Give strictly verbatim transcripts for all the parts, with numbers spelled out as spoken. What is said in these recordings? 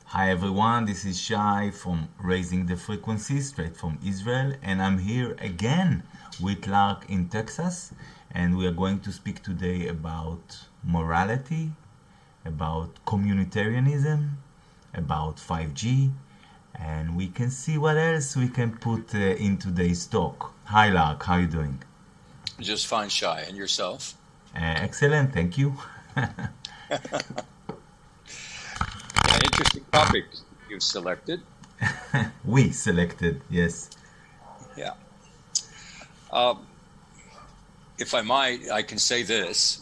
Hi everyone, this is Shai from Raising the Frequency, straight from Israel, and I'm here again with Lark in Texas, and we are going to speak today about morality, about communitarianism, about five G, and we can see what else we can put uh, in today's talk. Hi Lark, how are you doing? Just fine, Shai. And yourself? Uh, excellent, thank you. An interesting topic you've selected. We selected, yes. Yeah. Um, if I might, I can say this.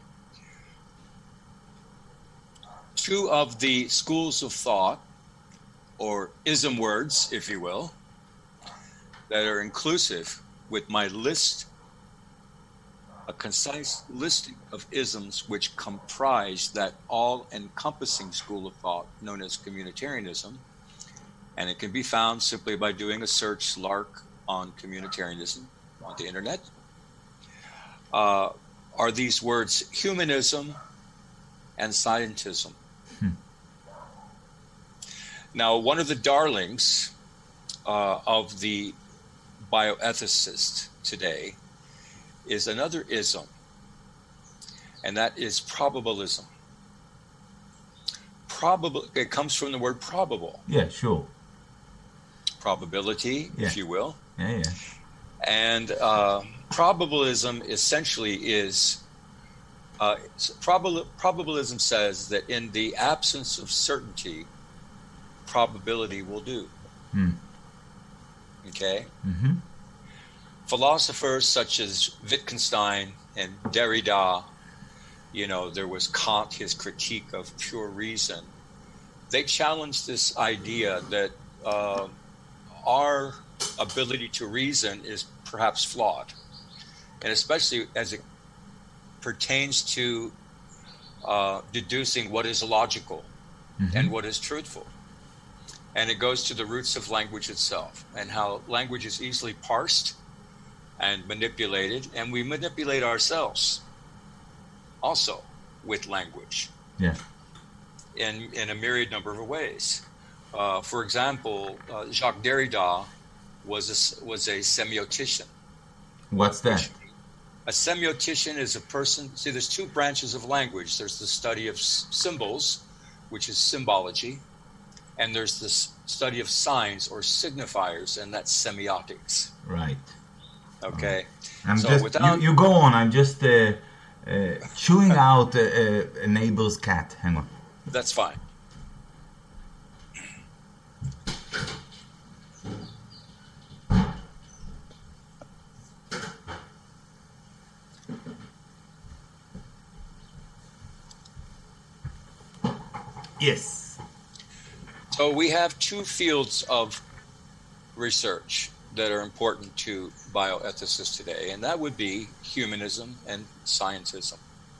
Two of the schools of thought, or ism words, if you will, that are inclusive with my list, a concise listing of isms which comprise that all-encompassing school of thought known as communitarianism, and it can be found simply by doing a search Lark on communitarianism on the internet, uh, are these words humanism and scientism. Hmm. Now, one of the darlings uh, of the bioethicist today is another ism, and that is probabilism. Probable, it comes from the word probable. Yeah, sure. Probability, yeah. if you will. Yeah, yeah. And uh, probabilism essentially is, uh, probabil- probabilism says that in the absence of certainty, probability will do. Hmm. Okay? Mm-hmm. Philosophers such as Wittgenstein and Derrida, you know, there was Kant, his critique of pure reason. They challenged this idea that uh, our ability to reason is perhaps flawed, and especially as it pertains to uh, deducing what is logical mm-hmm. and what is truthful. And it goes to the roots of language itself and how language is easily parsed and manipulated, and we manipulate ourselves also with language. Yeah. In in a myriad number of ways. Uh, for example, uh, Jacques Derrida was a, was a semiotician. What's that? A semiotician is a person. See, there's two branches of language. There's the study of s- symbols, which is symbology, and there's the s- study of signs or signifiers, and that's semiotics. Right. Okay. I'm so just, without, you, you go on. I'm just uh, uh, chewing out a, a neighbor's cat. Hang on. That's fine. Yes. So we have two fields of research that are important to bioethicists today, and that would be humanism and scientism.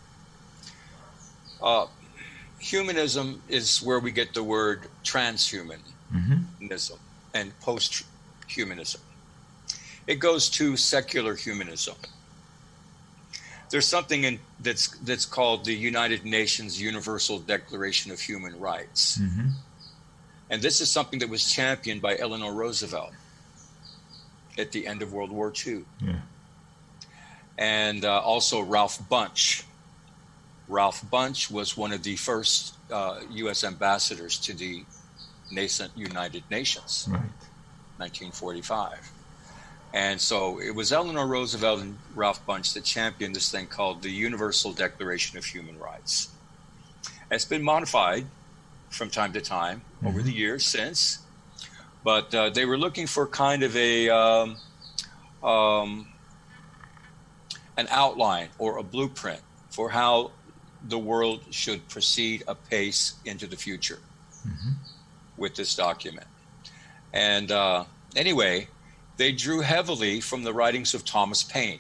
Uh, humanism is where we get the word transhumanism mm-hmm. and post-humanism. It goes to secular humanism. There's something in, that's that's called the United Nations Universal Declaration of Human Rights. Mm-hmm. And this is something that was championed by Eleanor Roosevelt at the end of World War Two. Yeah. And uh, also Ralph Bunche. Ralph Bunche was one of the first uh, U S ambassadors to the nascent United Nations, right. nineteen forty-five. And so it was Eleanor Roosevelt and Ralph Bunche that championed this thing called the Universal Declaration of Human Rights. It's been modified from time to time mm-hmm. over the years since, but uh, they were looking for kind of a um, um, an outline or a blueprint for how the world should proceed apace into the future mm-hmm. with this document. And uh, anyway, they drew heavily from the writings of Thomas Paine.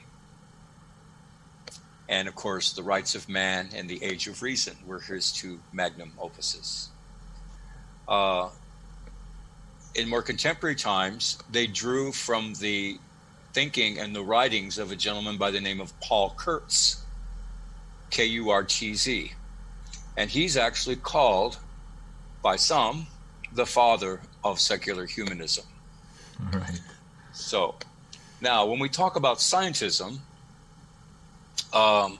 And of course, The Rights of Man and The Age of Reason were his two magnum opuses. Uh, in more contemporary times, they drew from the thinking and the writings of a gentleman by the name of Paul Kurtz, K U R T Z. And he's actually called by some, the father of secular humanism. Right. So, now when we talk about scientism, um,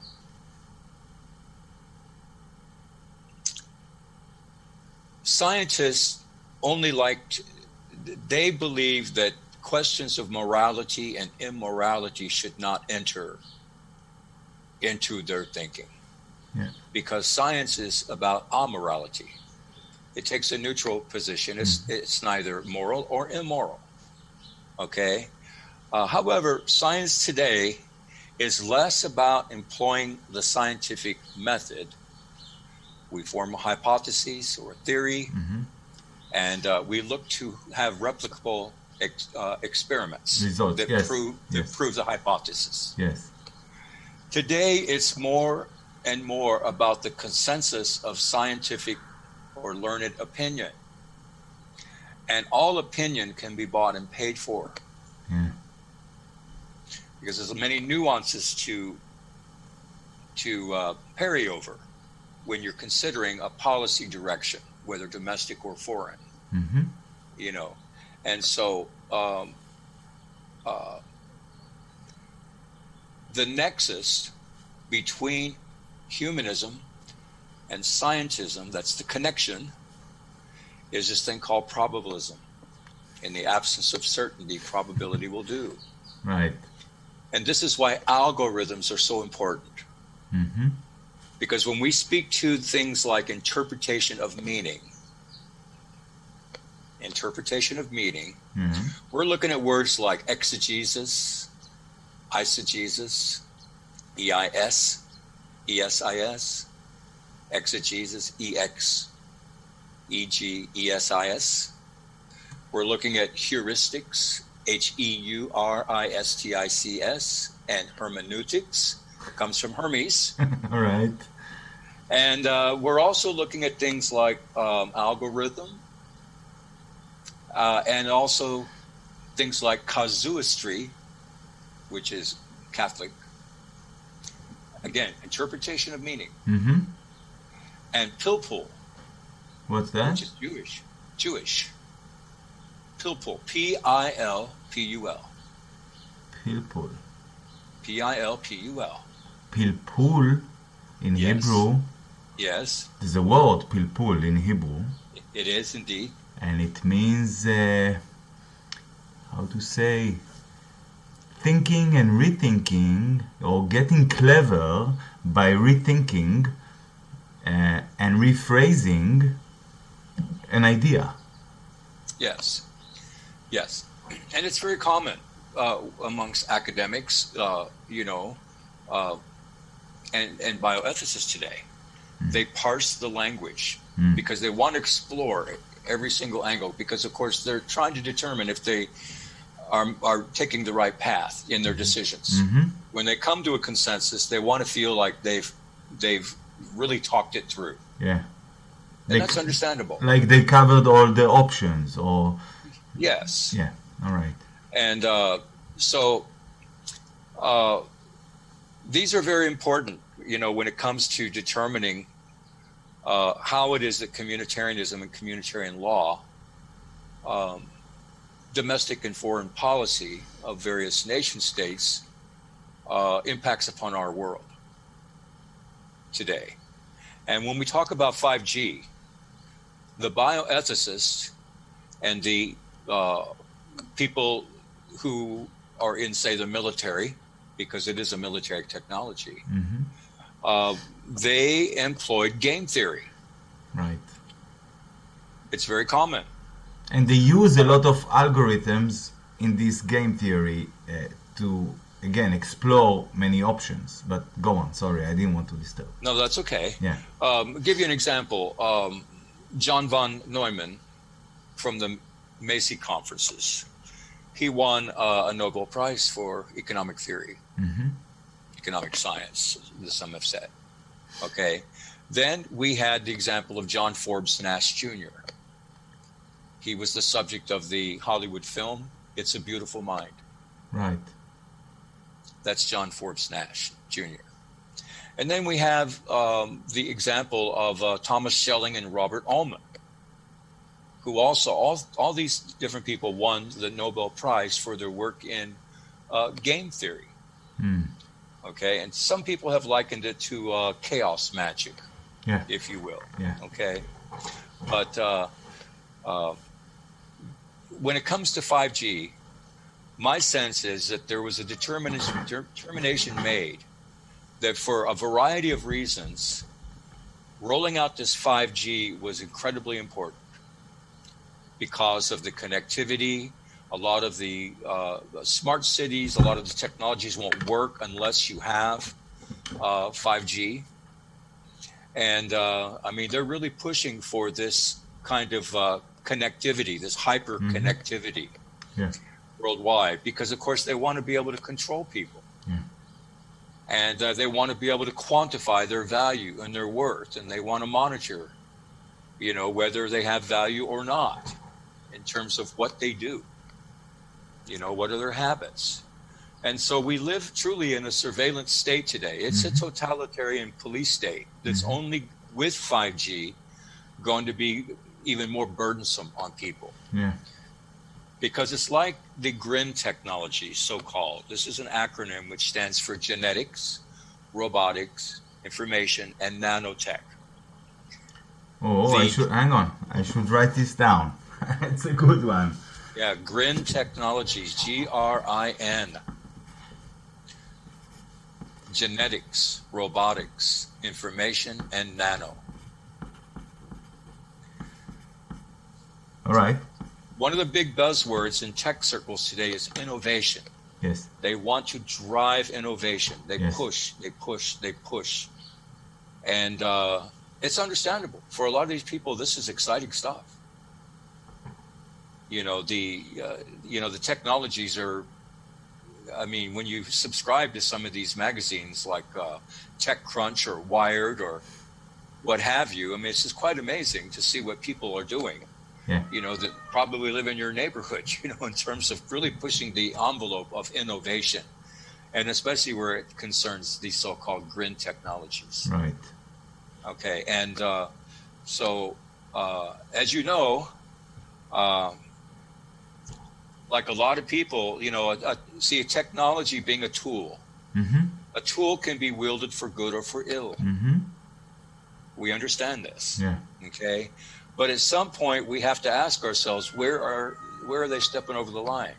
scientists only like, they believe that questions of morality and immorality should not enter into their thinking. Yeah. Because science is about amorality. It takes a neutral position. It's, mm. it's neither moral or immoral. Okay? Uh, however, science today is less about employing the scientific method. We form hypotheses or theory, mm-hmm. and uh, we look to have replicable ex, uh, experiments Results. that, Yes. prove, that yes. prove the hypothesis. Yes. Today, it's more and more about the consensus of scientific or learned opinion. And all opinion can be bought and paid for. Yeah. Because there's many nuances to, to uh, parry over when you're considering a policy direction, whether domestic or foreign. Mm-hmm. You know, and so um, uh, the nexus between humanism and scientism, that's the connection, is this thing called probabilism. In the absence of certainty, probability will do. Right. And this is why algorithms are so important. Mm-hmm. Because when we speak to things like interpretation of meaning, interpretation of meaning, mm-hmm. we're looking at words like exegesis, eisegesis, E I S, E S I S, exegesis, E X, E G, E S I S. We're looking at heuristics, H E U R I S T I C S, and hermeneutics. It comes from Hermes. All right. And uh, we're also looking at things like um, algorithm, uh, and also things like casuistry, which is Catholic. Again, interpretation of meaning. Mm-hmm. And pilpul. What's that? Which is Jewish. Jewish. Pilpul. P I L P U L. Pilpul. P I L P U L. Pilpul in Yes. Hebrew. Yes. There's a word pilpul in Hebrew. It is indeed. And it means, uh, how to say, thinking and rethinking, or getting clever by rethinking uh, and rephrasing an idea. Yes. Yes. And it's very common uh, amongst academics, uh, you know, uh, and, and bioethicists today. Mm. They parse the language mm. because they want to explore every single angle, because, of course, they're trying to determine if they are, are taking the right path in their decisions. Mm-hmm. When they come to a consensus, they want to feel like they've they've really talked it through. Yeah. And They that's c- understandable. Like they covered all the options, or... Yes. Yeah, all right. And uh, so uh, these are very important, you know, when it comes to determining uh, how it is that communitarianism and communitarian law, um, domestic and foreign policy of various nation states uh, impacts upon our world today. And when we talk about five G, the bioethicists and the uh, people who are in, say, the military, because it is a military technology, Mm-hmm. uh, they employed game theory. Right. It's very common. And they use a lot of algorithms in this game theory uh, to, again, explore many options. But go on, sorry, I didn't want to disturb. No, that's okay. Yeah. Um, give you an example. Um, John von Neumann from the Macy conferences, he won uh, a Nobel Prize for economic theory, Mm-hmm. economic science, some have said. Okay. Then we had the example of John Forbes Nash Junior He was the subject of the Hollywood film, It's a Beautiful Mind. Right. That's John Forbes Nash Junior And then we have um, the example of uh, Thomas Schelling and Robert Ullman. who also, all, all these different people won the Nobel Prize for their work in uh, game theory. Mm. Okay, and some people have likened it to uh, chaos magic, Yeah. if you will. Yeah. Okay, but uh, uh, when it comes to five G, my sense is that there was a determination, determination made that for a variety of reasons, rolling out this five G was incredibly important because of the connectivity. A lot of the uh, smart cities, a lot of the technologies won't work unless you have uh, five G. And uh, I mean, they're really pushing for this kind of uh, connectivity, this hyper connectivity Mm-hmm. Yeah. worldwide, because of course they want to be able to control people. Yeah. And uh, they want to be able to quantify their value and their worth, and they want to monitor, you know, whether they have value or not in terms of what they do. You know, what are their habits? And so we live truly in a surveillance state today. It's mm-hmm. a totalitarian police state that's mm-hmm. only with five G going to be even more burdensome on people. Yeah. Because it's like the GRIN technology, so-called. This is an acronym which stands for genetics, robotics, information, and nanotech. Oh, the, I should hang on. I should write this down. It's a good one. Yeah, GRIN Technologies, G R I N. Genetics, robotics, information, and nano. All right. One of the big buzzwords in tech circles today is innovation. Yes. They want to drive innovation. They yes. push, they push, they push. And uh, it's understandable. For a lot of these people, this is exciting stuff. You know, the uh, you know the technologies are, I mean, when you subscribe to some of these magazines like uh, TechCrunch or Wired or what have you, I mean, it's just quite amazing to see what people are doing. Yeah. You know, that probably live in your neighborhood, you know, in terms of really pushing the envelope of innovation, and especially where it concerns these so-called GRIN technologies. Right. Okay. And uh, so, uh, as you know, uh, like a lot of people, you know, a, a, see a technology being a tool. Mm-hmm. A tool can be wielded for good or for ill. Mm-hmm. We understand this. Yeah. Okay. But at some point, we have to ask ourselves, where are where are they stepping over the line?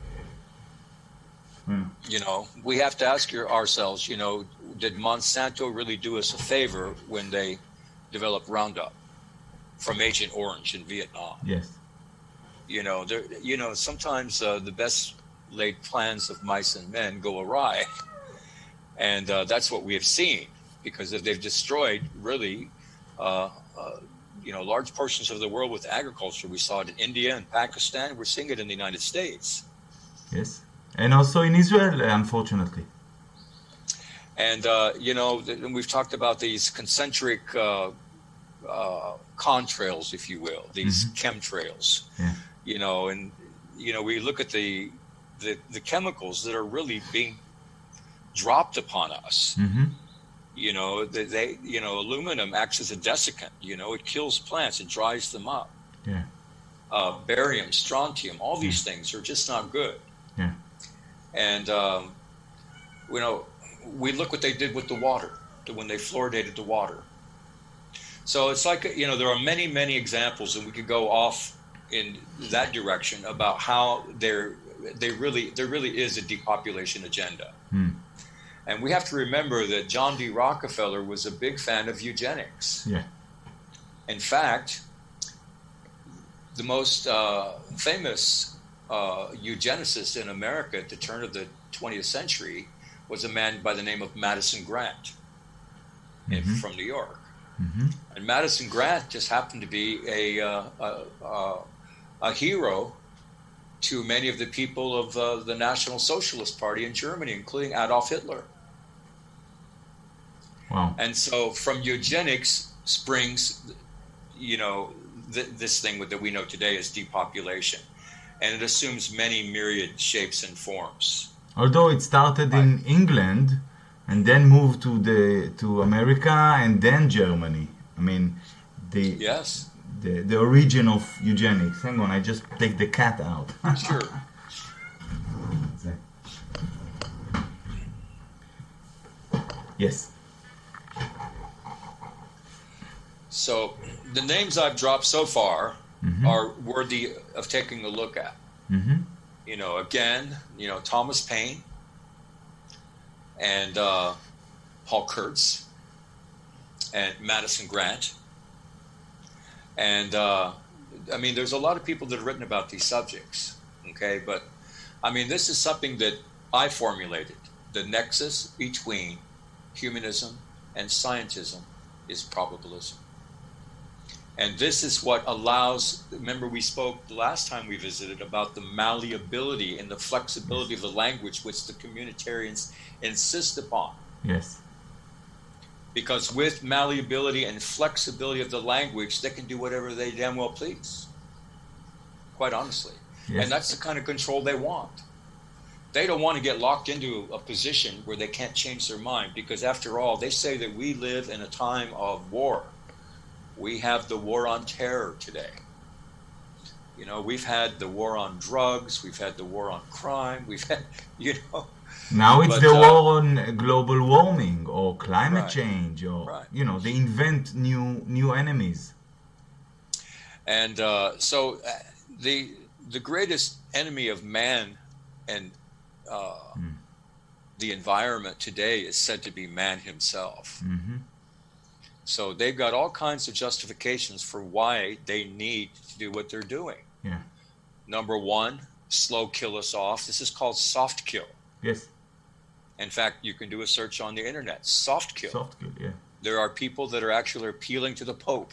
Mm. You know, we have to ask your, ourselves, you know, did Monsanto really do us a favor when they developed Roundup from Agent Orange in Vietnam? Yes. You know, there, you know, sometimes uh, the best laid plans of mice and men go awry, and uh, that's what we have seen, because if they've destroyed really. Uh, uh, You know, large portions of the world with agriculture. We saw it in India and Pakistan. We're seeing it in the United States. Yes, and also in Israel, unfortunately. And uh, you know, th- we've talked about these concentric uh, uh, contrails, if you will, these mm-hmm. chemtrails. Yeah. You know, and you know, we look at the the, the chemicals that are really being dropped upon us. Mm-hmm. You know, they, they, you know, aluminum acts as a desiccant. You know, it kills plants, it dries them up. Yeah. Uh, barium, strontium, all these yeah. things are just not good. Yeah. And, um, you know, we look what they did with the water, when they fluoridated the water. So it's like, you know, there are many, many examples, and we could go off in that direction about how there, they really, there really is a depopulation agenda. Hmm. And we have to remember that John D. Rockefeller was a big fan of eugenics. Yeah. In fact, the most uh, famous uh, eugenicist in America at the turn of the twentieth century was a man by the name of Madison Grant in, mm-hmm. from New York. Mm-hmm. And Madison Grant just happened to be a, uh, a, a, a hero to many of the people of uh, the National Socialist Party in Germany, including Adolf Hitler. Wow. And so from eugenics springs, you know, th- this thing that we know today as depopulation. And it assumes many myriad shapes and forms. Although it started in England and then moved to the to America and then Germany. I mean, the yes. the, the origin of eugenics. Hang on, I just take the cat out. Sure. Yes. So the names I've dropped so far Mm-hmm. are worthy of taking a look at. Mm-hmm. You know, again, you know, Thomas Paine and uh, Paul Kurtz and Madison Grant. And, uh, I mean, there's a lot of people that have written about these subjects, okay? But, I mean, this is something that I formulated. The nexus between humanism and scientism is probabilism. And this is what allows, remember we spoke the last time we visited about the malleability and the flexibility of the language which the communitarians insist upon. Yes. Because with malleability and flexibility of the language, they can do whatever they damn well please. Quite honestly. Yes. And that's the kind of control they want. They don't want to get locked into a position where they can't change their mind, because after all, they say that we live in a time of war. We have the war on terror today. You know, we've had the war on drugs, we've had the war on crime, we've had, you know. Now it's but, the uh, war on global warming or climate right, change, or, right. you know, they invent new new enemies. And uh, so uh, the the greatest enemy of man and uh, mm. the environment today is said to be man himself. Mm-hmm. So they've got all kinds of justifications for why they need to do what they're doing. Yeah. Number one, slow kill us off. This is called soft kill. Yes. In fact, you can do a search on the internet. Soft kill. Soft kill, yeah. There are people that are actually appealing to the Pope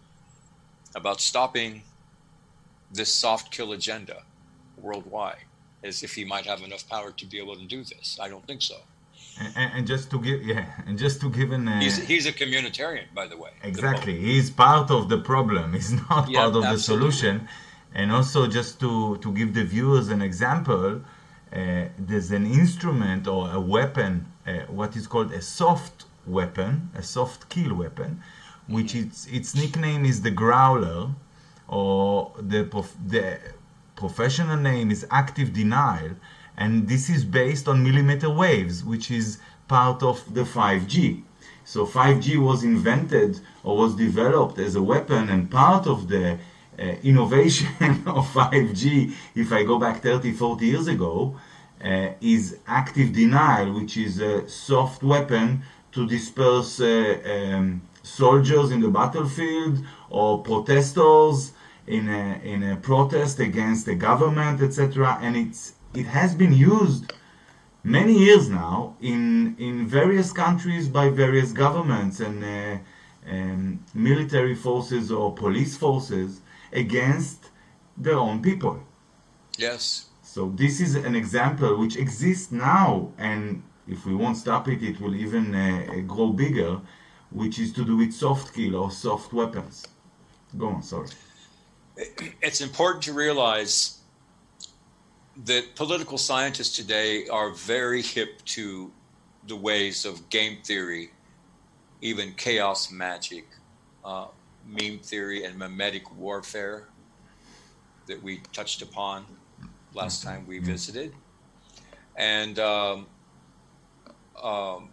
about stopping this soft kill agenda worldwide, as if he might have enough power to be able to do this. I don't think so. And, and just to give, yeah, and just to give an... Uh, he's, he's a communitarian, by the way. Exactly. He's part of the problem. He's not yeah, part of absolutely. the solution. And also just to, to give the viewers an example, uh, there's an instrument or a weapon, uh, what is called a soft weapon, a soft kill weapon, which mm-hmm. its, its nickname is the Growler, or the, prof- the professional name is active denial. And this is based on millimeter waves, which is part of the five G. So five G was invented or was developed as a weapon, and part of the uh, innovation of five G, if I go back thirty, forty years ago, uh, is active denial, which is a soft weapon to disperse uh, um, soldiers in the battlefield or protesters in a, in a protest against the government, et cetera. And it's It has been used many years now in in various countries by various governments and uh, um, military forces or police forces against their own people. Yes. So this is an example which exists now, and if we won't stop it, it will even uh, grow bigger, which is to do with soft kill or soft weapons. Go on, sorry. It's important to realize that political scientists today are very hip to the ways of game theory, even chaos magic, uh, meme theory, and mimetic warfare that we touched upon last time we visited. And um, um,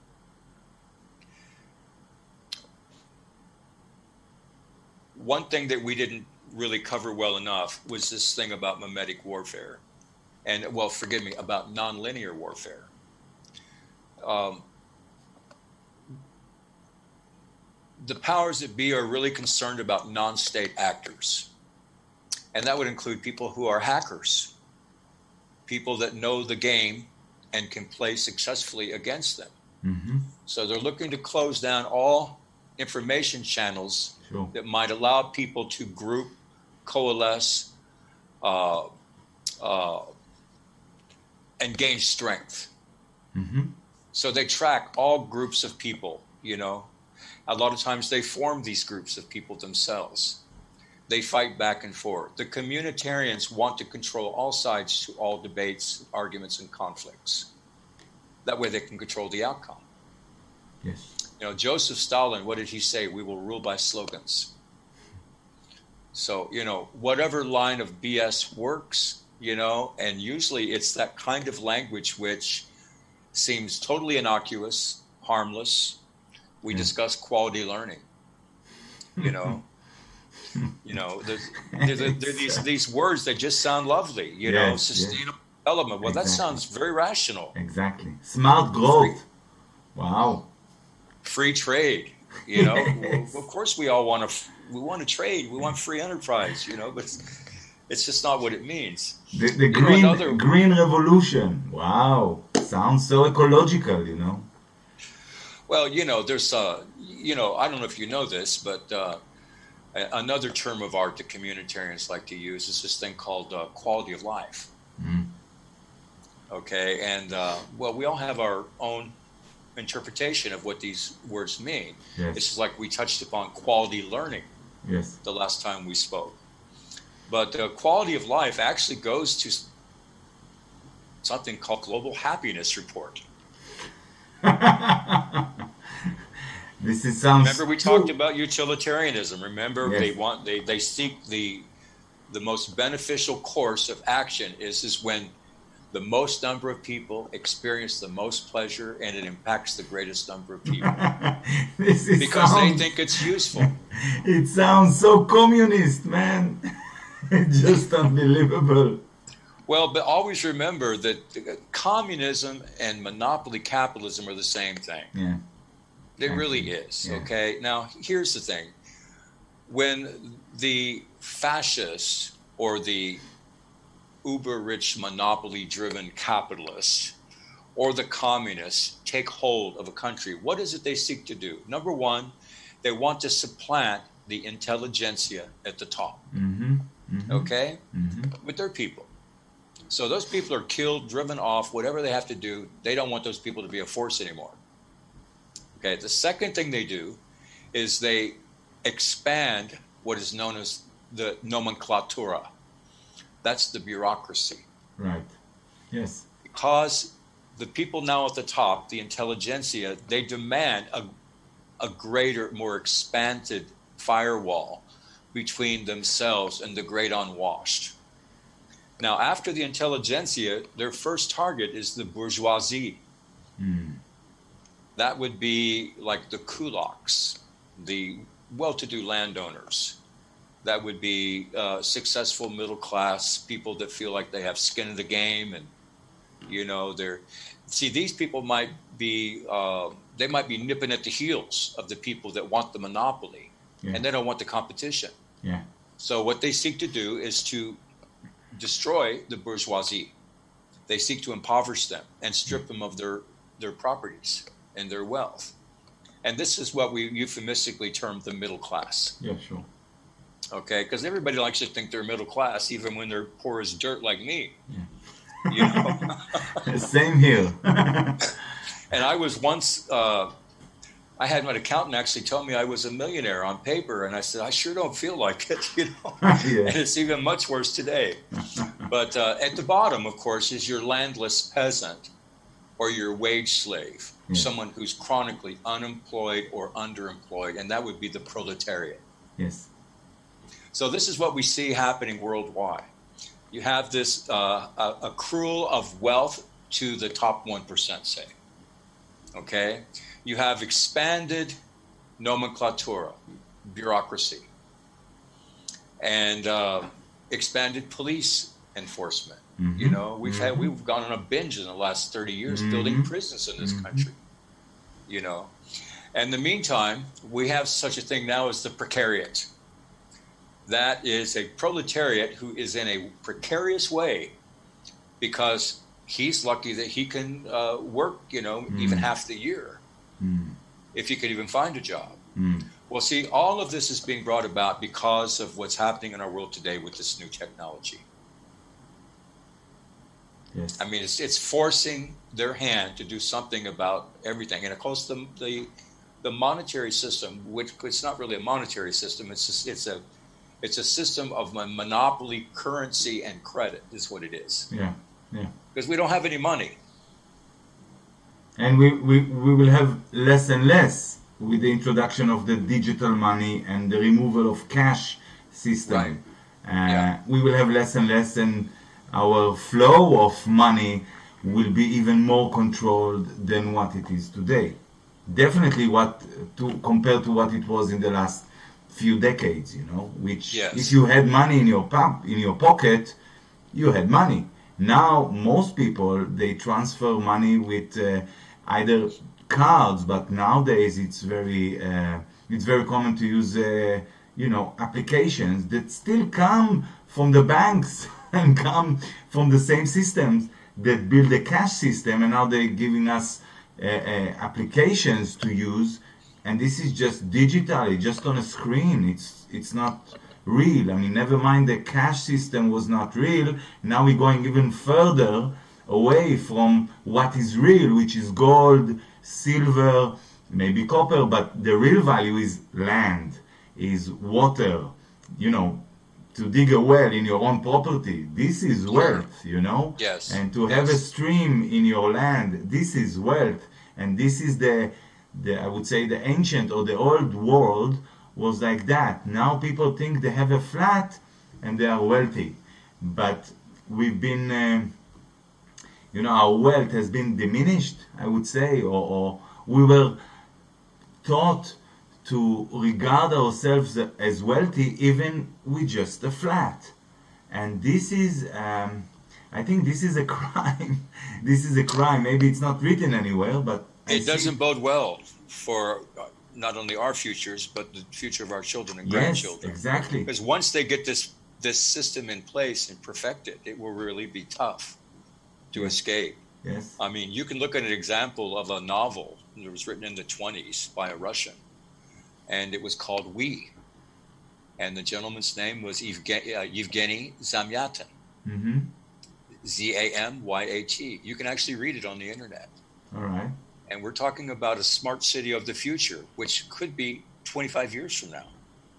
one thing that we didn't really cover well enough was this thing about mimetic warfare. And, well, forgive me, about nonlinear warfare. Um, the powers that be are really concerned about non-state actors. And that would include people who are hackers, people that know the game and can play successfully against them. Mm-hmm. So they're looking to close down all information channels sure. that might allow people to group, coalesce, uh, uh, and gain strength. Mm-hmm. So they track all groups of people, you know. A lot of times they form these groups of people themselves. They fight back and forth. The communitarians want to control all sides to all debates, arguments, and conflicts. That way they can control the outcome. Yes. You know, Joseph Stalin, what did he say? We will rule by slogans. So, you know, whatever line of B S works, you know, and usually it's that kind of language which seems totally innocuous, harmless. We Yeah. discuss quality learning, you know. You know, there's, there's, there's these these words that just sound lovely. You know, Yes, yes. sustainable development. Well, that Exactly. sounds very rational. Exactly. Smart growth. Wow. Free trade. You know, Yes. well, of course we all want to we want to trade. We want free enterprise. You know, but it's, it's just not what it means. The, the You know, green another green revolution. Wow. Sounds so ecological, you know. well, you know, there's uh, you know, I don't know if you know this, but uh, a- another term of art that communitarians like to use is this thing called uh, quality of life. Mm. Okay, and uh, well, we all have our own interpretation of what these words mean. Yes. It's like we touched upon quality learning Yes. the last time we spoke. But uh, quality of life actually goes to s- something called Global Happiness Report. This is sounds. Remember we so- talked about utilitarianism. Remember Yes. they want they, they seek the the most beneficial course of action is is when the most number of people experience the most pleasure and it impacts the greatest number of people This is because sounds, they think it's useful. it sounds so communist, man. It's just unbelievable. Well, but always remember that uh, communism and monopoly capitalism are the same thing. Yeah. It really Exactly. is. Yeah. Okay. Now, here's the thing: when the fascists or the uber-rich, monopoly-driven capitalists or the communists take hold of a country, what is it they seek to do? Number one, they want to supplant the intelligentsia at the top. Mm-hmm. Mm-hmm. Okay, Mm-hmm. but they're people. So those people are killed, driven off, whatever they have to do. They don't want those people to be a force anymore. Okay, the second thing they do is they expand what is known as the nomenclatura. That's the bureaucracy. Right. Yes. Because the people now at the top, the intelligentsia, they demand a, a greater, more expanded firewall between themselves and the great unwashed. Now, after the intelligentsia, their first target is the bourgeoisie. Mm. That would be like the kulaks, the well-to-do landowners. That would be uh, successful middle-class people that feel like they have skin in the game, and you know they're. See, these people might be uh, they might be nipping at the heels of the people that want the monopoly, Yeah. and they don't want the competition. Yeah. So what they seek to do is to destroy the bourgeoisie. They seek to impoverish them and strip them of their, their properties and their wealth. And this is what we euphemistically term the middle class. Yeah. Sure. Okay? Because everybody likes to think they're middle class, even when they're poor as dirt like me. Yeah. You know? Same here. And I was once, uh, I had an accountant actually tell me I was a millionaire on paper. And I said, I sure don't feel like it, you know? Yeah. And it's even much worse today. But uh, at the bottom, of course, is your landless peasant or your wage slave, Yeah. someone who's chronically unemployed or underemployed, and that would be the proletariat. Yes. So this is what we see happening worldwide. You have this uh, a- accrual of wealth to the top one percent, say. Okay? You have expanded nomenclatura, bureaucracy, and uh, expanded police enforcement. Mhm. You know, we've had Mhm. we've gone on a binge in the last thirty years Mhm. building prisons in this Mhm. country. You know, and in the meantime, we have such a thing now as the precariat. That is a proletariat who is in a precarious way because he's lucky that he can uh, work, you know, even Mm. half the year, Mm. if he could even find a job. Mm. Well, see, all of this is being brought about because of what's happening in our world today with this new technology. Yes. I mean, it's it's forcing their hand to do something about everything, and of course, the the, the monetary system, which it's not really a monetary system, it's just, it's a it's a system of mon- monopoly, currency, and credit is what it is, Yeah. Yeah. because we don't have any money. And we, we, we will have less and less with the introduction of the digital money and the removal of cash system. Right. Uh, Yeah. We will have less and less, and our flow of money will be even more controlled than what it is today. Definitely, what to compared to what it was in the last few decades, you know. Which, if Yes. you had money in your pop, in your pocket, you had money. Now, most people they transfer money with uh, either cards, but nowadays it's very uh, it's very common to use uh, you know applications that still come from the banks and come from the same systems that build the cash system, and now they're giving us uh, uh, applications to use, and this is just digital, it's just on a screen. It's it's not real. I mean, never mind the cash system was not real. Now we're going even further away from what is real, which is gold, silver, maybe copper, but the real value is land, is water, you know, to dig a well in your own property. This is Sure. wealth, you know, Yes. and to have a Yes. stream in your land, this is wealth, and this is the, the I would say the ancient or the old world was like that. Now people think they have a flat and they are wealthy, but we've been, um you know, our wealth has been diminished, I would say, or, or we were taught to regard ourselves as wealthy even with just a flat. And this is, um, I think this is a crime. This is a crime. Maybe it's not written anywhere, but I It see. doesn't bode well for uh, not only our futures, but the future of our children and Yes, grandchildren. exactly. Because once they get this this system in place and perfected, it will really be tough to Yes, escape. yes. I mean, you can look at an example of a novel that was written in the twenties by a Russian, and it was called We. And the gentleman's name was Evgeny, uh, Yevgeny Zamyatin, Mm-hmm. Z A M Y A T. You can actually read it on the internet. All right. And we're talking about a smart city of the future, which could be twenty-five years from now.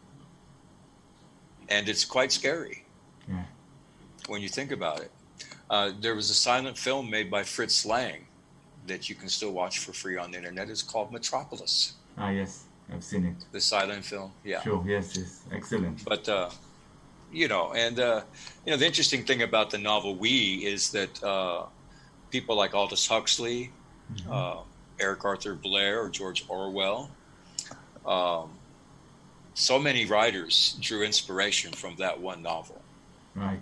And it's quite scary Yeah. when you think about it. Uh, there was a silent film made by Fritz Lang that you can still watch for free on the internet. It's called Metropolis, Ah, yes. I've seen it. the silent film. Yeah. Sure. Yes. Yes. Excellent. But, uh, you know, and, uh, you know, the interesting thing about the novel We is that uh, people like Aldous Huxley, Mm-hmm. uh, Eric Arthur Blair, or George Orwell, um, so many writers drew inspiration from that one novel. Right.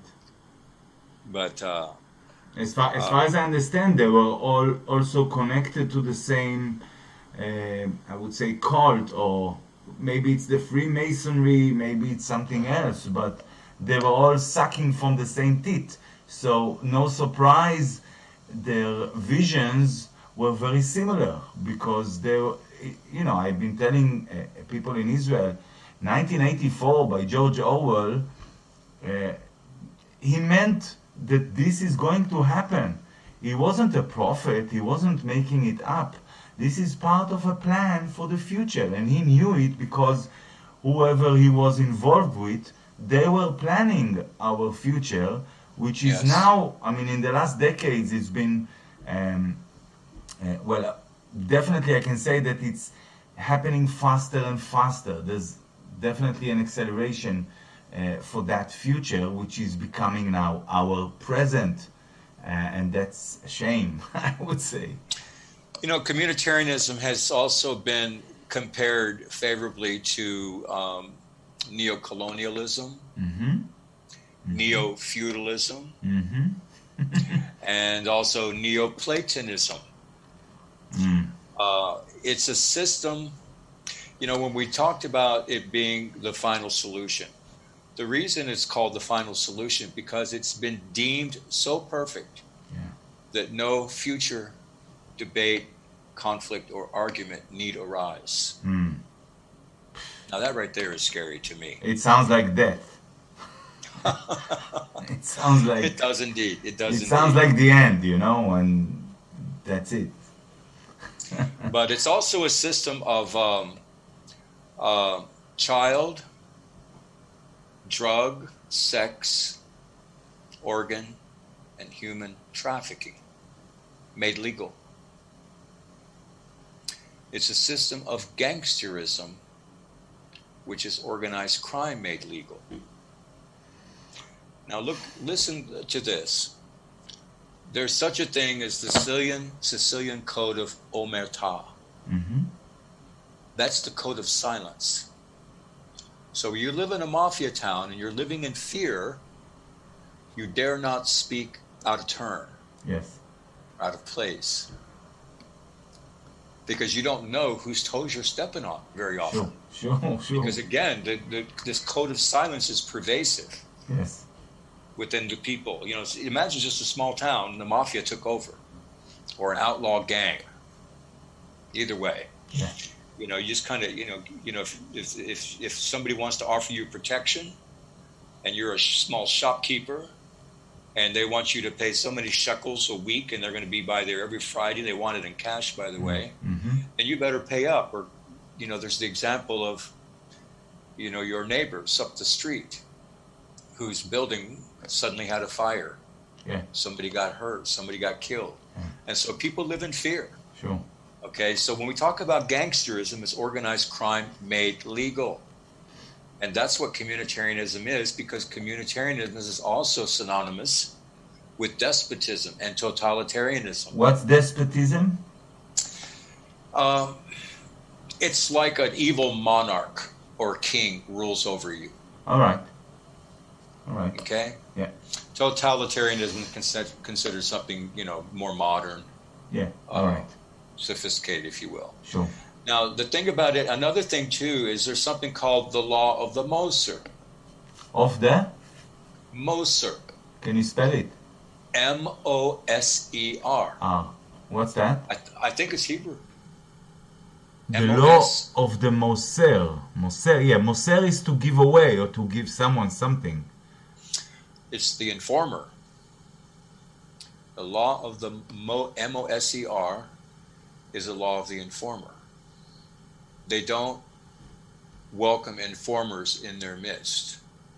But uh, As far as uh, far as I understand, they were all also connected to the same, uh, I would say, cult, or maybe it's the Freemasonry, maybe it's something else, but they were all sucking from the same teat. So no surprise, their visions were very similar because they, were, you know, I've been telling uh, people in Israel, nineteen eighty-four by George Orwell. Uh, he meant that this is going to happen. He wasn't a prophet, he wasn't making it up. This is part of a plan for the future, and he knew it because whoever he was involved with, they were planning our future, which is yes, now, I mean, in the last decades, it's been, um, uh, well, definitely I can say that it's happening faster and faster. There's definitely an acceleration uh, for that future, which is becoming now our present, uh, and that's a shame, I would say. you know, communitarianism has also been compared favorably to um, neo-colonialism, Mm-hmm. neo-feudalism, Mm-hmm. and also Neoplatonism. Mm. Uh, it's a system, you know, when we talked about it being the final solution, the reason it's called the final solution because it's been deemed so perfect Yeah. that no future debate, conflict, or argument need arise. Mm. Now that right there is scary to me. It sounds like death. It sounds like It does indeed. It does it sounds indeed. like the end, you know, and that's it. But it's also a system of um, uh, child, drug, sex, organ, and human trafficking made legal. It's a system of gangsterism which is organized crime made legal. Now look, listen to this. There's such a thing as the Sicilian, Sicilian Code of Omertà. Mm-hmm. That's the code of silence. So you live in a mafia town and you're living in fear, you dare not speak out of turn. Yes. Out of place. Because you don't know whose toes you're stepping on very often. Sure, sure, sure. Because again, the, the, this code of silence is pervasive. Yes. Within the people. You know, imagine just a small town and the mafia took over. Or an outlaw gang. Either way. Yeah. You know, you just kind of, you know, you know, if, if if if somebody wants to offer you protection, and you're a small shopkeeper, and they want you to pay so many shekels a week, and they're going to be by there every Friday. They want it in cash, by the way, Mm-hmm. and you better pay up. Or, you know, there's the example of, you know, your neighbors up the street, whose building suddenly had a fire. Yeah. Somebody got hurt. Somebody got killed, Yeah. and so people live in fear. Sure. Okay, so when we talk about gangsterism, it's organized crime made legal. And that's what communitarianism is, because communitarianism is also synonymous with despotism and totalitarianism. What's despotism? Um, it's like an evil monarch or king rules over you. All right. All right. Okay? Yeah. Totalitarianism is considered something, you know, more modern, Yeah. All Uh, right. sophisticated, if you will. Sure. Now, the thing about it, another thing too, is there's something called the law of the Moser. Of the? Moser. Can you spell it? M O S E R. Ah. What's that? I, th- I think it's Hebrew. The M O law S. of the Moser. Moser. Yeah. Moser is to give away or to give someone something. It's the informer. The law of the Mo- M O S E R is the law of the informer. They don't welcome informers in their midst.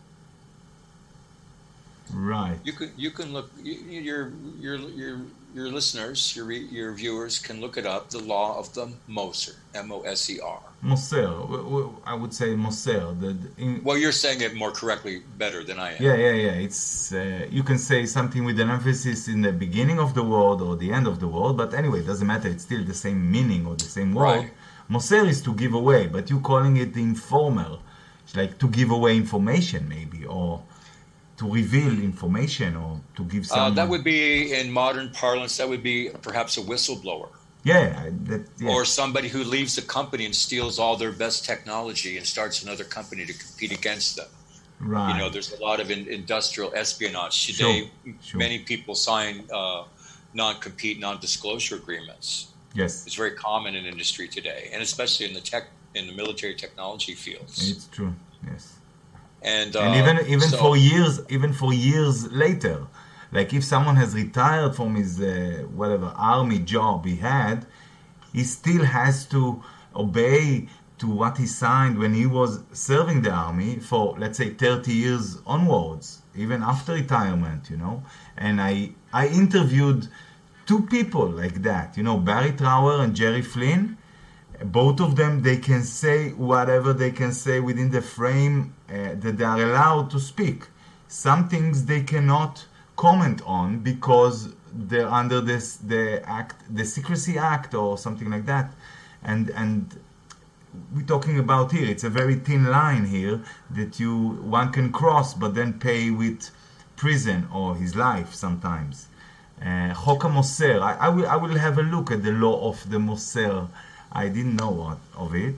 Right. You can you can look you, your your your your listeners, your re- your viewers can look it up. The law of the Moser, M O S E R. Moser. W- w- I would say Moser. The, the in, Well, you're saying it more correctly, better than I am. yeah, yeah, yeah. It's uh, you can say something with an emphasis in the beginning of the word or the end of the word, but anyway, it doesn't matter. It's still the same meaning or the same word. Right. Moser is to give away, but you calling it informal. It's like to give away information, maybe, or to reveal information, or to give some. Uh, that would be, in modern parlance, that would be perhaps a whistleblower. Yeah, I- that, yeah. Or somebody who leaves the company and steals all their best technology and starts another company to compete against them. right. You know, there's a lot of in, industrial espionage. Today, Sure, sure. many people sign uh, non-compete, non-disclosure agreements. Yes, It's very common in industry today, and especially in the tech, in the military technology fields. it's true. Yes. And, uh, and even even so- for years, even for years later, like if someone has retired from his uh, whatever army job he had, he still has to obey to what he signed when he was serving the army for, let's say, thirty years onwards, even after retirement, you know. And I I interviewed two people like that, you know, Barry Trower and Jerry Flynn. Both of them, they can say whatever they can say within the frame uh, that they are allowed to speak. Some things they cannot comment on because they're under this the act, the Secrecy Act or something like that. And and we're talking about here, it's a very thin line here that you one can cross, but then pay with prison or his life sometimes. Uh, Chok HaMoser, I, I will I will have a look at the law of the Moser. I didn't know what of it.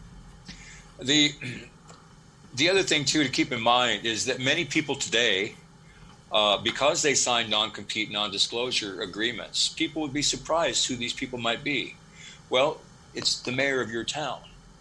The the other thing too to keep in mind is that many people today, uh, because they sign non-compete, non-disclosure agreements, people would be surprised who these people might be. Well, it's the mayor of your town.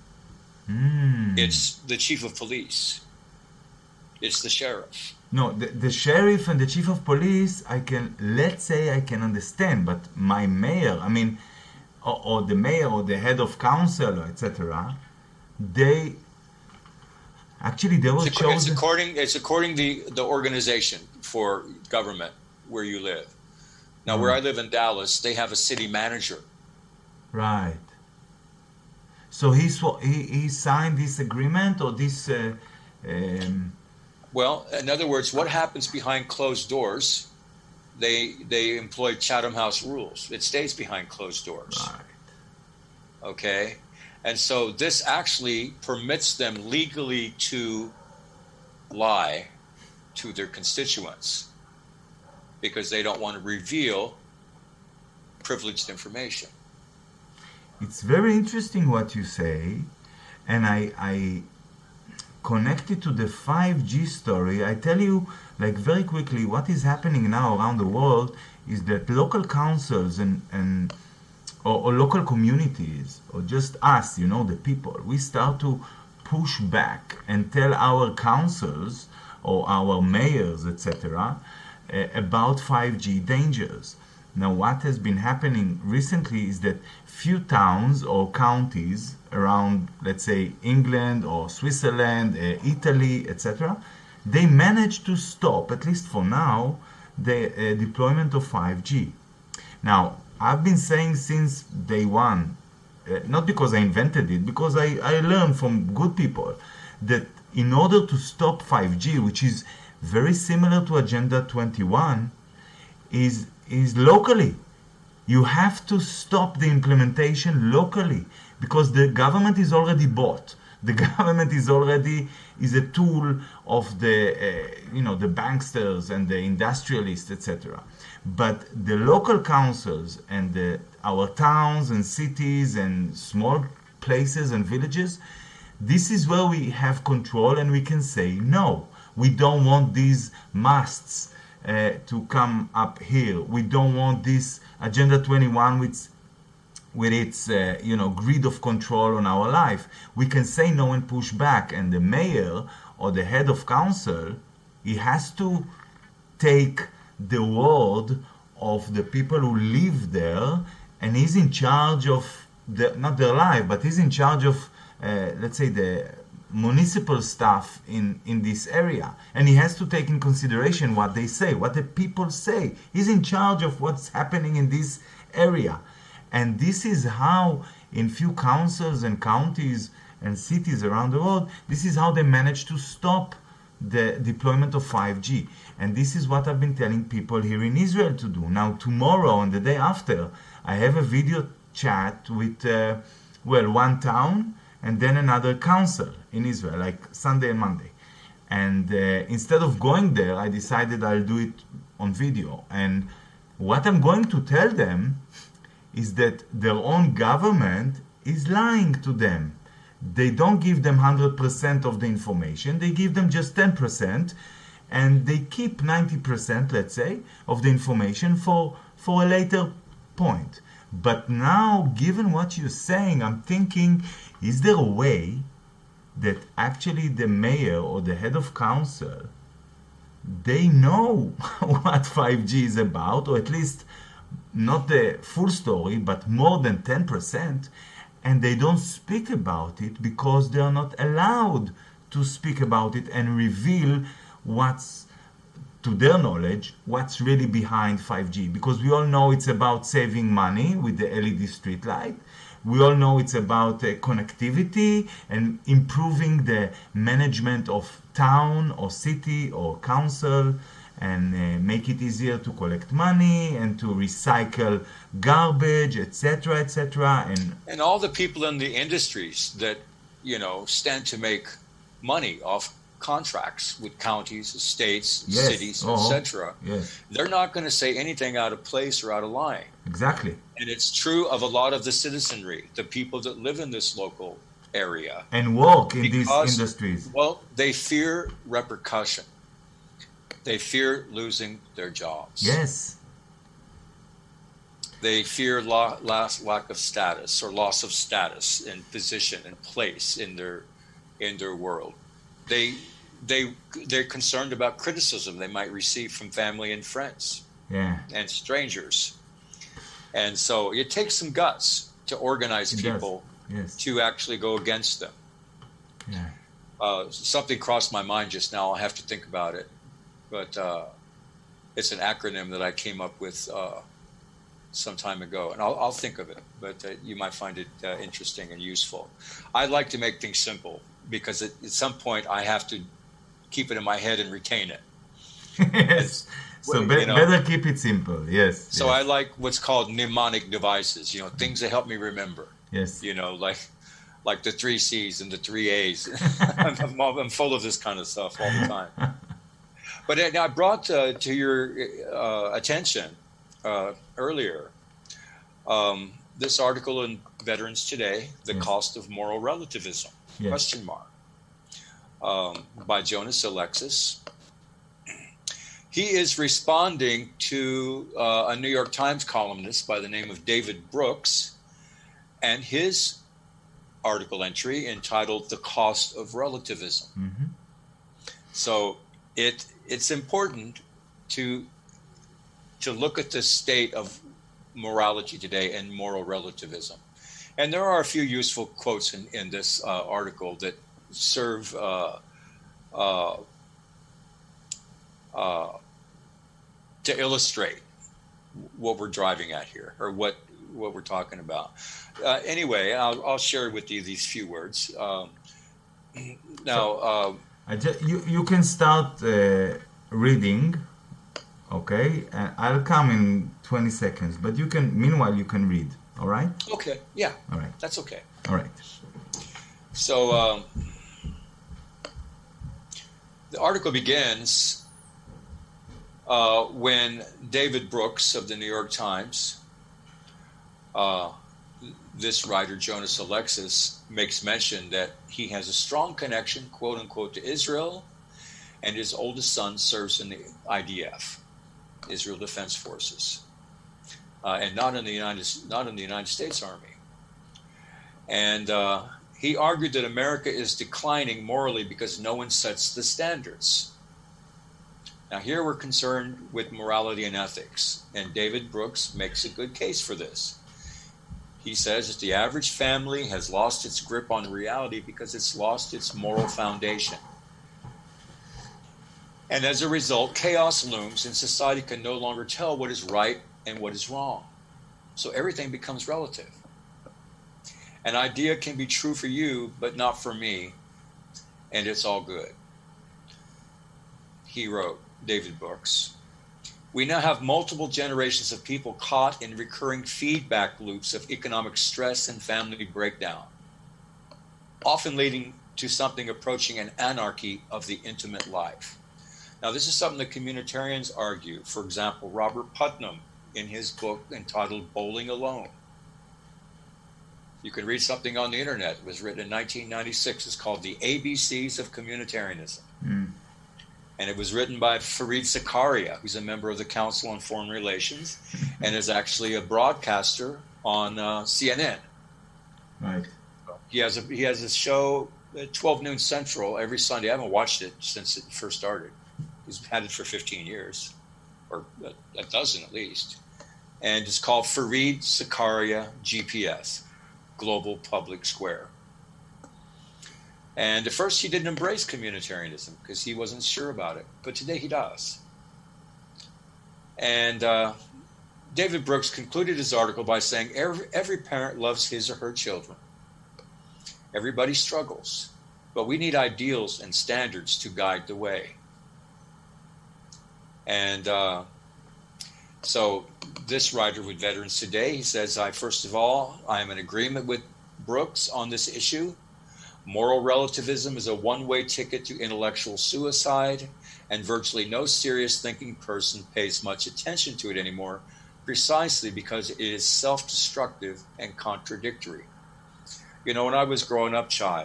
Mm. It's the chief of police. It's the sheriff. No, the, the sheriff and the chief of police, I can, let's say I can understand, but my mayor, I mean, or, or the mayor or the head of council, et cetera, they, actually they were It's, ac- it's chosen. according it's according the the organization for government where you live. Now, where I live in Dallas, they have a city manager. Right. So he, sw- he, he signed this agreement or this... Uh, um, well, in other words, what happens behind closed doors, they they employ Chatham House rules. It stays behind closed doors. right. Okay? And so this actually permits them legally to lie to their constituents because they don't want to reveal privileged information. It's very interesting what you say, and I, I connect it to the five G story. I tell you, like very quickly, what is happening now around the world is that local councils and, and or, or local communities, or just us, you know, the people, we start to push back and tell our councils or our mayors, et cetera, uh, about five G dangers. Now, what has been happening recently is that few towns or counties around, let's say, England or Switzerland, uh, Italy, et cetera, they managed to stop, at least for now, the uh, deployment of five G. Now, I've been saying since day one, uh, not because I invented it, because I, I learned from good people, that in order to stop five G, which is very similar to Agenda twenty-one, is is locally. You have to stop the implementation locally because the government is already bought. The government is already is a tool of the uh, you know the banksters and the industrialists, et cetera. But the local councils and the, our towns and cities and small places and villages, this is where we have control and we can say no. We don't want these masts Uh, to come up here. We don't want this Agenda twenty-one with, with its uh, you know greed of control on our life. We can say no and push back, and the mayor or the head of council, he has to take the word of the people who live there, and he's in charge of the, not their life, but he's in charge of uh, let's say the municipal staff in, in this area, and he has to take in consideration what they say, what the people say. He's in charge of what's happening in this area, and this is how in few councils and counties and cities around the world, this is how they manage to stop the deployment of five G. And this is what I've been telling people here in Israel to do. Now tomorrow and the day after, I have a video chat with uh, well one town and then another council in Israel, like Sunday and Monday. And uh, instead of going there, I decided I'll do it on video. And what I'm going to tell them is that their own government is lying to them. They don't give them one hundred percent of the information, they give them just ten percent, and they keep ninety percent, let's say, of the information for, for a later point. But now, given what you're saying, I'm thinking, is there a way that actually the mayor or the head of council, they know what five G is about, or at least not the full story, but more than ten percent, and they don't speak about it because they are not allowed to speak about it and reveal what's, to their knowledge, what's really behind five G. Because we all know it's about saving money with the L E D street light. We all know it's about uh, connectivity and improving the management of town or city or council, and uh, make it easier to collect money and to recycle garbage, et cetera, et cetera. And and all the people in the industries that, you know, stand to make money off contracts with counties, states, yes. cities, oh, et cetera. Yes. They're not going to say anything out of place or out of line. Exactly. And it's true of a lot of the citizenry, the people that live in this local area. And work in Because, these industries. Well, they fear repercussion. They fear losing their jobs. Yes. They fear lo- loss, lack of status or loss of status and position and place in their in their world. They they they're concerned about criticism they might receive from family and friends Yeah. and strangers. And so it takes some guts to organize It people does. Yes. to actually go against them. Yeah. Uh, something crossed my mind just now. I'll have to think about it. But uh, it's an acronym that I came up with. Uh, some time ago, and I'll, I'll think of it, but uh, you might find it uh, interesting and useful. I like to make things simple because at, at some point I have to keep it in my head and retain it. Yes. So be- you know, better keep it simple. Yes. So yes. I like what's called mnemonic devices, you know, things that help me remember. Yes. You know, like like the three C's and the three A's. I'm, I'm, I'm full of this kind of stuff all the time. But I brought uh, to your uh, attention uh, earlier um, this article in Veterans Today, The yes. Cost of Moral Relativism, yes. question mark, um, by Jonas Alexis. He is responding to uh, a New York Times columnist by the name of David Brooks and his article entry entitled The Cost of Relativism. Mm-hmm. So it it's important to to look at the state of morality today and moral relativism. And there are a few useful quotes in, in this uh, article that serve uh, uh, uh, to illustrate what we're driving at here, or what, what we're talking about. Uh, anyway, I'll, I'll share with you these few words. Um, now, uh, I just, you, you can start uh, reading, okay? Uh, I'll come in twenty seconds, but you can, meanwhile, you can read, all right? Okay, yeah. All right. That's okay. All right. So, um, the article begins uh, when David Brooks of the New York Times, uh, this writer, Jonas Alexis, makes mention that he has a strong connection, quote unquote, to Israel, and his oldest son serves in the I D F, Israel Defense Forces, uh, and not in the United not in the United States Army. And uh, he argued that America is declining morally because no one sets the standards. Now, here we're concerned with morality and ethics, and David Brooks makes a good case for this. He says that the average family has lost its grip on reality because it's lost its moral foundation. And as a result, chaos looms and society can no longer tell what is right and what is wrong. So everything becomes relative. An idea can be true for you, but not for me, and it's all good. He wrote, David Brooks, we now have multiple generations of people caught in recurring feedback loops of economic stress and family breakdown, often leading to something approaching an anarchy of the intimate life. Now, this is something that communitarians argue. For example, Robert Putnam, in his book entitled Bowling Alone. You can read something on the internet. It was written in nineteen ninety-six. It's called The A B Cs of Communitarianism. Mm. And it was written by Fareed Zakaria, who's a member of the Council on Foreign Relations and is actually a broadcaster on uh, C N N. Right. He has a he has a show at twelve noon Central every Sunday. I haven't watched it since it first started. He's had it for fifteen years, or a, a dozen at least. And it's called Fareed Zakaria G P S, Global Public Square. And at first he didn't embrace communitarianism because he wasn't sure about it. But today he does. And uh, David Brooks concluded his article by saying, every, every parent loves his or her children. Everybody struggles. But we need ideals and standards to guide the way. And uh, so this writer with Veterans Today, he says, I first of all, I am in agreement with Brooks on this issue. Moral relativism is a one-way ticket to intellectual suicide, and virtually no serious thinking person pays much attention to it anymore, precisely because it is self-destructive and contradictory. You know, when I was growing up, Chai,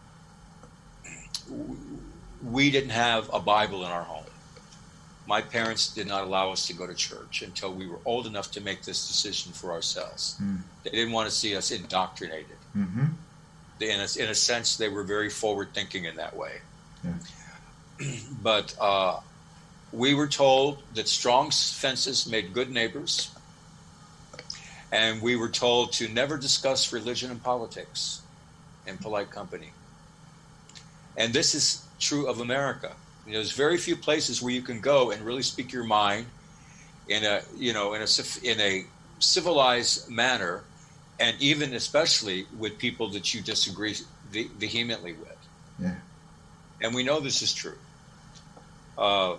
we didn't have a Bible in our home. My parents did not allow us to go to church until we were old enough to make this decision for ourselves. Mm. They didn't want to see us indoctrinated. Mm-hmm. In a, in a sense, they were very forward-thinking in that way. Yeah. But uh, we were told that strong fences made good neighbors, and we were told to never discuss religion and politics in polite company. And this is true of America. You know, there's very few places where you can go and really speak your mind in a, you know, in a in a civilized manner, and even especially with people that you disagree ve- vehemently with. Yeah. And we know this is true. Uh,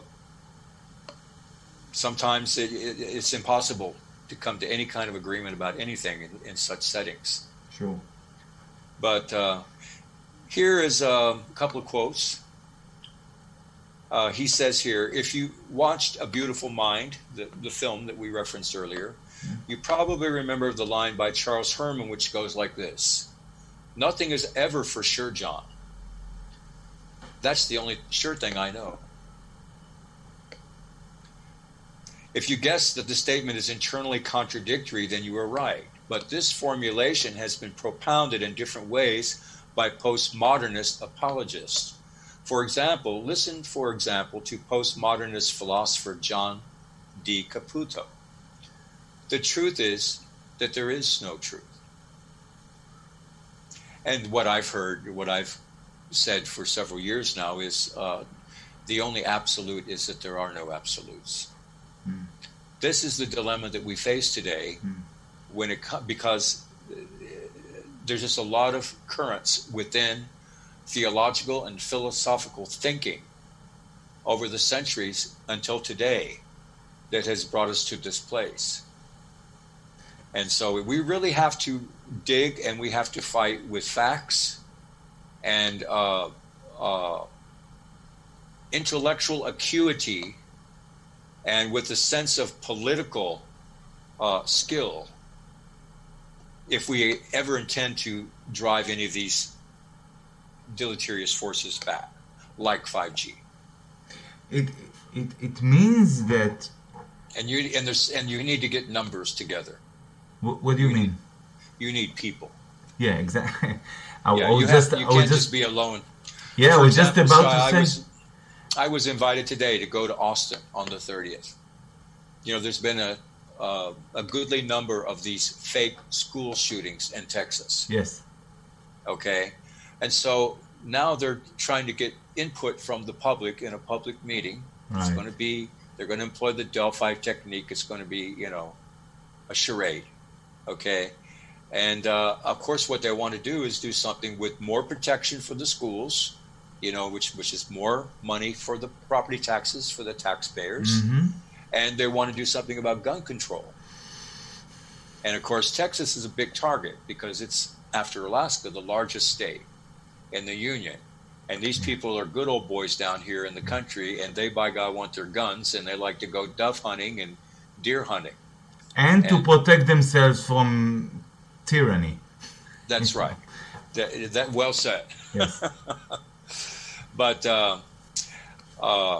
sometimes it, it, it's impossible to come to any kind of agreement about anything in, in such settings. Sure. But uh, here is a couple of quotes. Uh, he says here, if you watched A Beautiful Mind, the, the film that we referenced earlier, mm. you probably remember the line by Charles Herman, which goes like this: "Nothing is ever for sure, John. That's the only sure thing I know." If you guess that the statement is internally contradictory, then you are right. But this formulation has been propounded in different ways by postmodernist apologists. For example, listen, for example, to postmodernist philosopher John D. Caputo. The truth is that there is no truth. And what I've heard, what I've said for several years now is uh, the only absolute is that there are no absolutes. Mm. This is the dilemma that we face today, mm. when it because there's just a lot of currents within theological and philosophical thinking over the centuries until today that has brought us to this place. And so we really have to dig, and we have to fight with facts and uh, uh, intellectual acuity, and with a sense of political uh, skill, if we ever intend to drive any of these deleterious forces back, like five G. It it it means that. And you and there's and you need to get numbers together. What, what do you, you mean? Need, you need people. Yeah, exactly. I, yeah, I was you, just, have, you I can't just, just be alone. Yeah, For I was example, just about Sky, to say. I was, I was invited today to go to Austin on the thirtieth. You know, there's been a uh, a goodly number of these fake school shootings in Texas. Yes. Okay, and so now they're trying to get input from the public in a public meeting. Right. It's going to be they're going to employ the Delphi technique. It's going to be, you know, a charade. Okay. And uh, of course, what they want to do is do something with more protection for the schools, you know, which which is more money for the property taxes for the taxpayers. Mm-hmm. And they want to do something about gun control. And of course, Texas is a big target because it's, after Alaska, the largest state in the union. And these people are good old boys down here in the country, and they, by God, want their guns, and they like to go dove hunting and deer hunting. And, and to protect themselves from tyranny. That's right. That, that well said. Yes. but, uh, uh,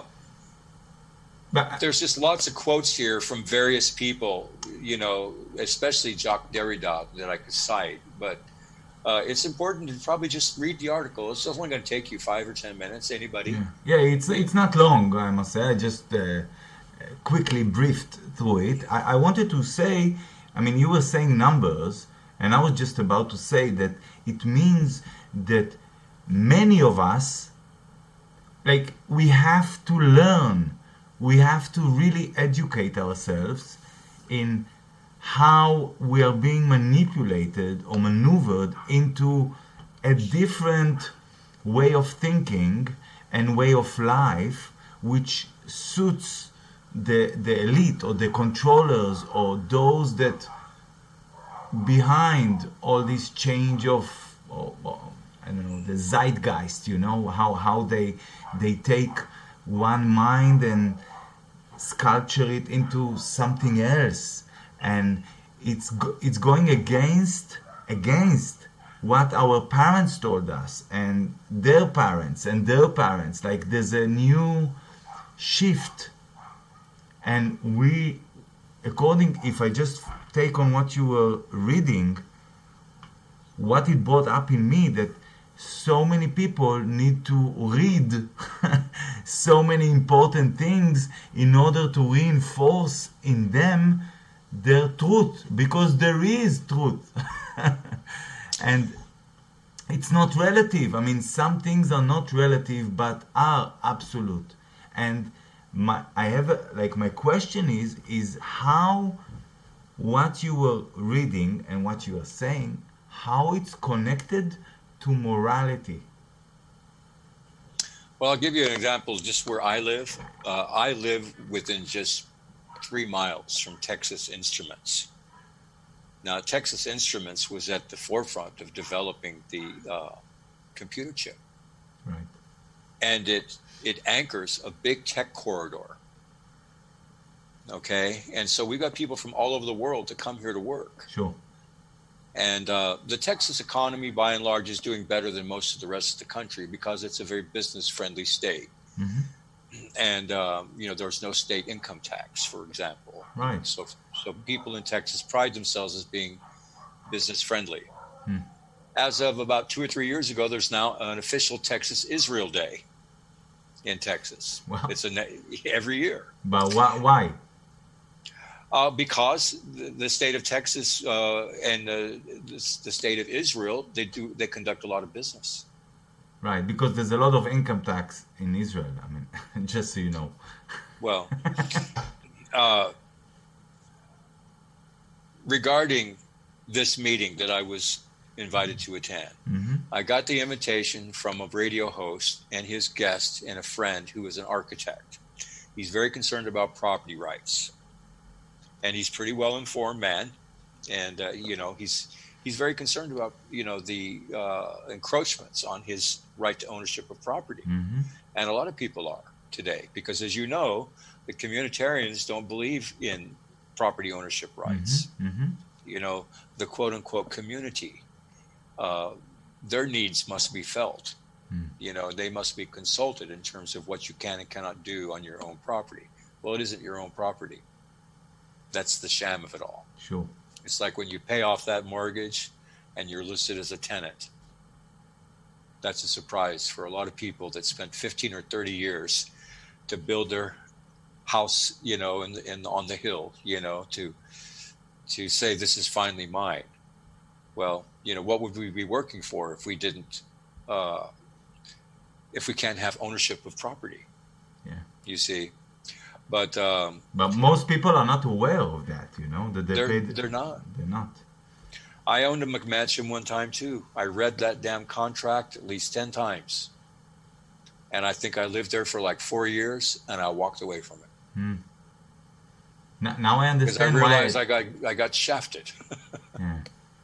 but there's just lots of quotes here from various people, you know, especially Jacques Derrida that I could cite. But uh, it's important to probably just read the article. It's only going to take you five or ten minutes. Anybody? Yeah, yeah it's it's not long, I must say. I just uh, quickly briefed through it. I, I wanted to say, I mean, you were saying numbers, and I was just about to say that it means that many of us, like, we have to learn. We have to really educate ourselves in how we are being manipulated or maneuvered into a different way of thinking and way of life, which suits the the elite or the controllers or those that behind all this change of, or, or, I don't know, the zeitgeist, you know, how, how they they take one mind and sculpture it into something else, and it's go- it's going against against what our parents told us and their parents and their parents. Like, there's a new shift, and we, according, if I just take on what you were reading, what it brought up in me, that so many people need to read so many important things in order to reinforce in them their truth, because there is truth. And it's not relative. I mean, some things are not relative but are absolute. And my I have a, like my question is is how what you were reading and what you are saying, how it's connected to morality. Well, I'll give you an example just where I live. Uh, I live within just three miles from Texas Instruments. Now, Texas Instruments was at the forefront of developing the uh, computer chip. Right. And it it anchors a big tech corridor. Okay? And so we got people from all over the world to come here to work. Sure. And uh, the Texas economy, by and large, is doing better than most of the rest of the country because it's a very business-friendly state. Mm-hmm. And, um, you know, there's no state income tax, for example. Right. So, so people in Texas pride themselves as being business-friendly. Hmm. As of about two or three years ago, there's now an official Texas Israel Day in Texas. Wow. It's a, every year. But wh- why? Uh, because the, the state of Texas uh, and the, the, the state of Israel, they do they conduct a lot of business. Right, because there's a lot of income tax in Israel. I mean, just so you know. Well, uh, regarding this meeting that I was invited to attend, Mm-hmm. I got the invitation from a radio host and his guest and a friend who is an architect. He's very concerned about property rights. And he's pretty well informed man, and uh, you know he's he's very concerned about you know the uh, encroachments on his right to ownership of property, Mm-hmm. and a lot of people are today because, as you know, the communitarians don't believe in property ownership rights. Mm-hmm. Mm-hmm. You know, the quote unquote community, uh, their needs must be felt. Mm. You know, they must be consulted in terms of what you can and cannot do on your own property. Well, it isn't your own property. That's the sham of it all. Sure. It's like when you pay off that mortgage and you're listed as a tenant. That's a surprise for a lot of people that spent fifteen or thirty years to build their house, you know, in, in on the hill, you know, to to say this is finally mine. Well, you know, what would we be working for if we didn't, uh, if we can't have ownership of property? Yeah. You see. But um, But most people are not aware of that, you know, that they they're paid. they're not. They're not. I owned a McMansion one time too. I read that damn contract at least ten times, and I think I lived there for like four years, and I walked away from it Hmm. Now, now I because I understand realized why. I got I got shafted. Yeah.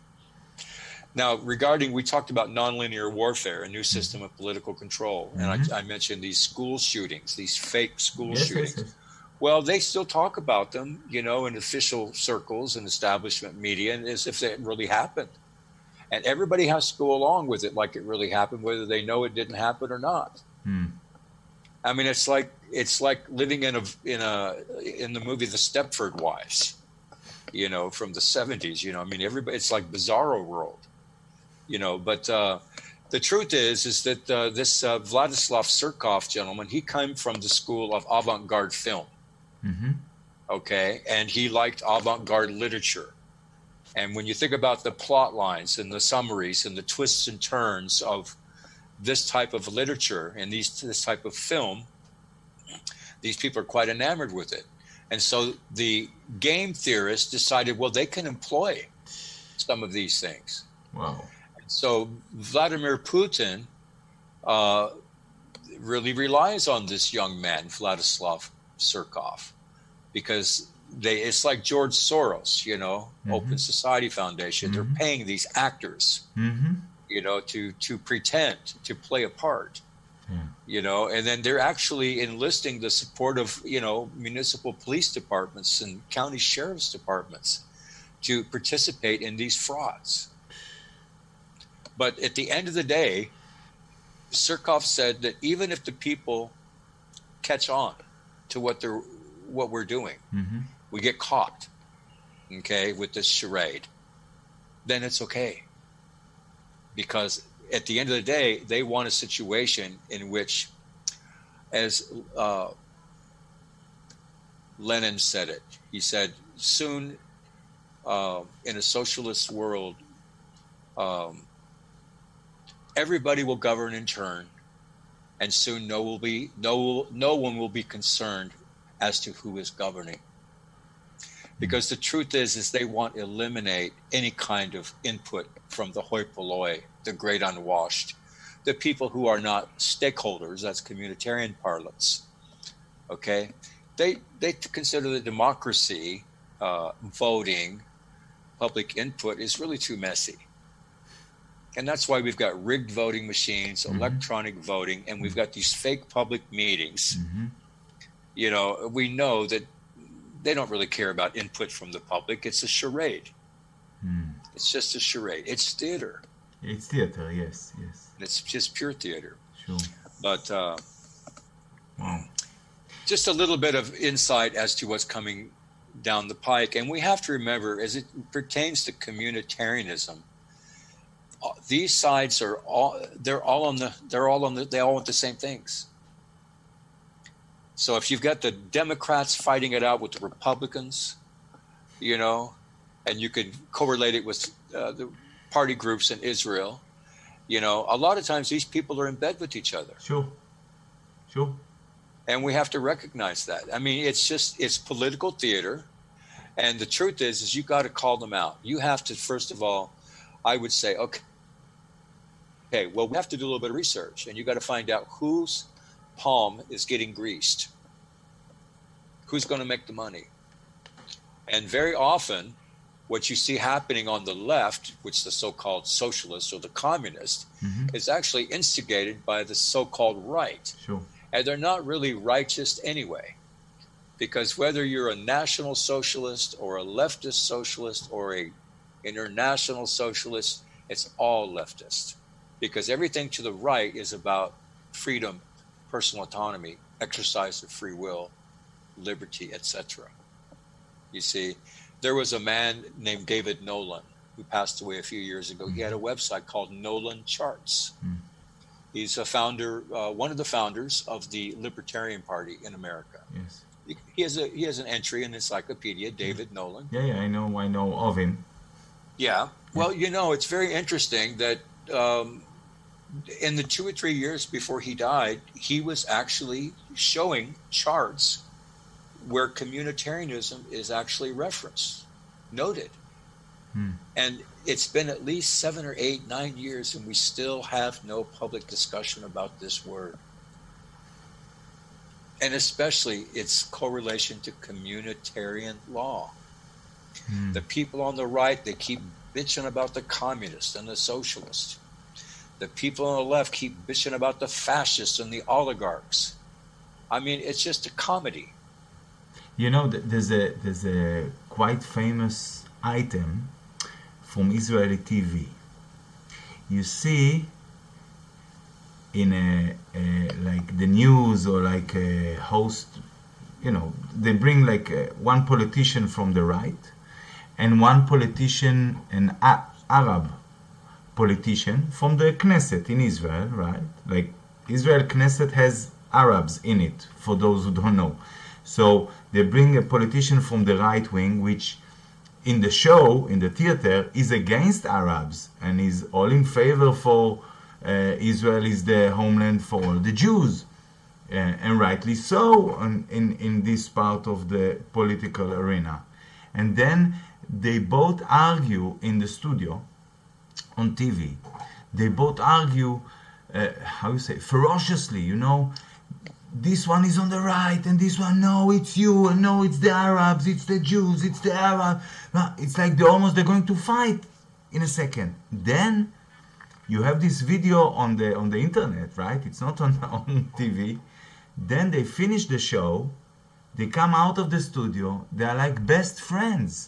Now, regarding we talked about nonlinear warfare, a new system of political control, and Mhm. I, I mentioned these school shootings, these fake school Yes, yes, shootings. yes. Well, they still talk about them, you know, in official circles and establishment media, and as if it really happened. And everybody has to go along with it like it really happened, whether they know it didn't happen or not. Hmm. I mean, it's like it's like living in a in a in the movie The Stepford Wives, you know, from the seventies. You know, I mean, everybody. It's like Bizarro World, you know. But uh, the truth is, is that uh, this uh, Vladislav Surkov gentleman, he came from the school of avant-garde film. Mm-hmm. Okay, and he liked avant-garde literature. And when you think about the plot lines and the summaries and the twists and turns of this type of literature and these this type of film, these people are quite enamored with it. And so the game theorists decided, well, they can employ some of these things. Wow. So Vladimir Putin uh, really relies on this young man, Vladislav Surkov, because they it's like George Soros, you know, Mhm. Open Society Foundation. Mhm. They're paying these actors, Mm-hmm. you know, to to pretend to play a part, Yeah. you know, and then they're actually enlisting the support of, you know, municipal police departments and county sheriff's departments to participate in these frauds. But at the end of the day, Surkov said that even if the people catch on to what they're what we're doing, Mm-hmm. we get caught, okay, with this charade, then it's okay. Because at the end of the day, they want a situation in which, as uh, Lenin said it, he said, soon uh, in a socialist world, um, everybody will govern in turn, and soon no will be no no one will be concerned as to who is governing. Because the truth is, is they want to eliminate any kind of input from the hoi polloi, the great unwashed, the people who are not stakeholders, that's communitarian parlance. Okay? They, they consider the democracy, uh, voting, public input is really too messy. And that's why we've got rigged voting machines, mm-hmm. electronic voting, and we've got these fake public meetings. Mm-hmm. You know, we know that they don't really care about input from the public. It's a charade. Mm. It's just a charade. It's theater. It's theater, yes, yes. It's just pure theater. Sure. But uh, wow. Just a little bit of insight as to what's coming down the pike. And we have to remember, as it pertains to communitarianism, these sides are all they're all on the they're all on the they all want the same things. So if you've got the Democrats fighting it out with the Republicans, you know, and you could correlate it with uh, the party groups in Israel, you know, a lot of times these people are in bed with each other. Sure. Sure. And we have to recognize that. I mean, it's just it's political theater, and the truth is is you got to call them out. You have to, first of all, I would say, okay, okay, well, we have to do a little bit of research, and you got to find out whose palm is getting greased, who's going to make the money. And very often, what you see happening on the left, which the so-called socialists or the communists, mm-hmm. is actually instigated by the so-called right. Sure. And they're not really righteous anyway, because whether you're a national socialist or a leftist socialist or a international socialist, it's all leftist, because everything to the right is about freedom, personal autonomy, exercise of free will, liberty, et cetera. You see, there was a man named David Nolan who passed away a few years ago. He had a website called Nolan Charts. Mm. He's a founder, uh, one of the founders of the Libertarian Party in America. Yes. He has a he has an entry in Encyclopedia, David yeah. Nolan. Yeah, yeah, I know, I know of him. Yeah. Well, you know, it's very interesting that um, in the two or three years before he died, he was actually showing charts where communitarianism is actually referenced, noted. Hmm. And it's been at least seven or eight, nine years, and we still have no public discussion about this word. And especially its correlation to communitarian law. Hmm. The people on the right, they keep bitching about the communists and the socialists. The people on the left keep bitching about the fascists and the oligarchs. I mean, it's just a comedy. You know, there's a there's a quite famous item from Israeli T V. You see, in a, a like the news or like a host, you know, they bring like a, one politician from the right and one politician, an a- Arab politician from the Knesset in Israel, right? Like Israel Knesset has Arabs in it, for those who don't know. So they bring a politician from the right wing, which in the show, in the theater, is against Arabs and is all in favor for uh, Israel is the homeland for all the Jews. Uh, and rightly so in, in, in this part of the political arena. And then they both argue in the studio, on T V. They both argue, uh, how you say, ferociously, you know, this one is on the right and this one, no, it's you, and no, it's the Arabs, it's the Jews, it's the Arabs. It's like they're almost, they're going to fight in a second. Then you have this video on the on the internet, right? It's not on, on T V. Then they finish the show, they come out of the studio, they're like best friends.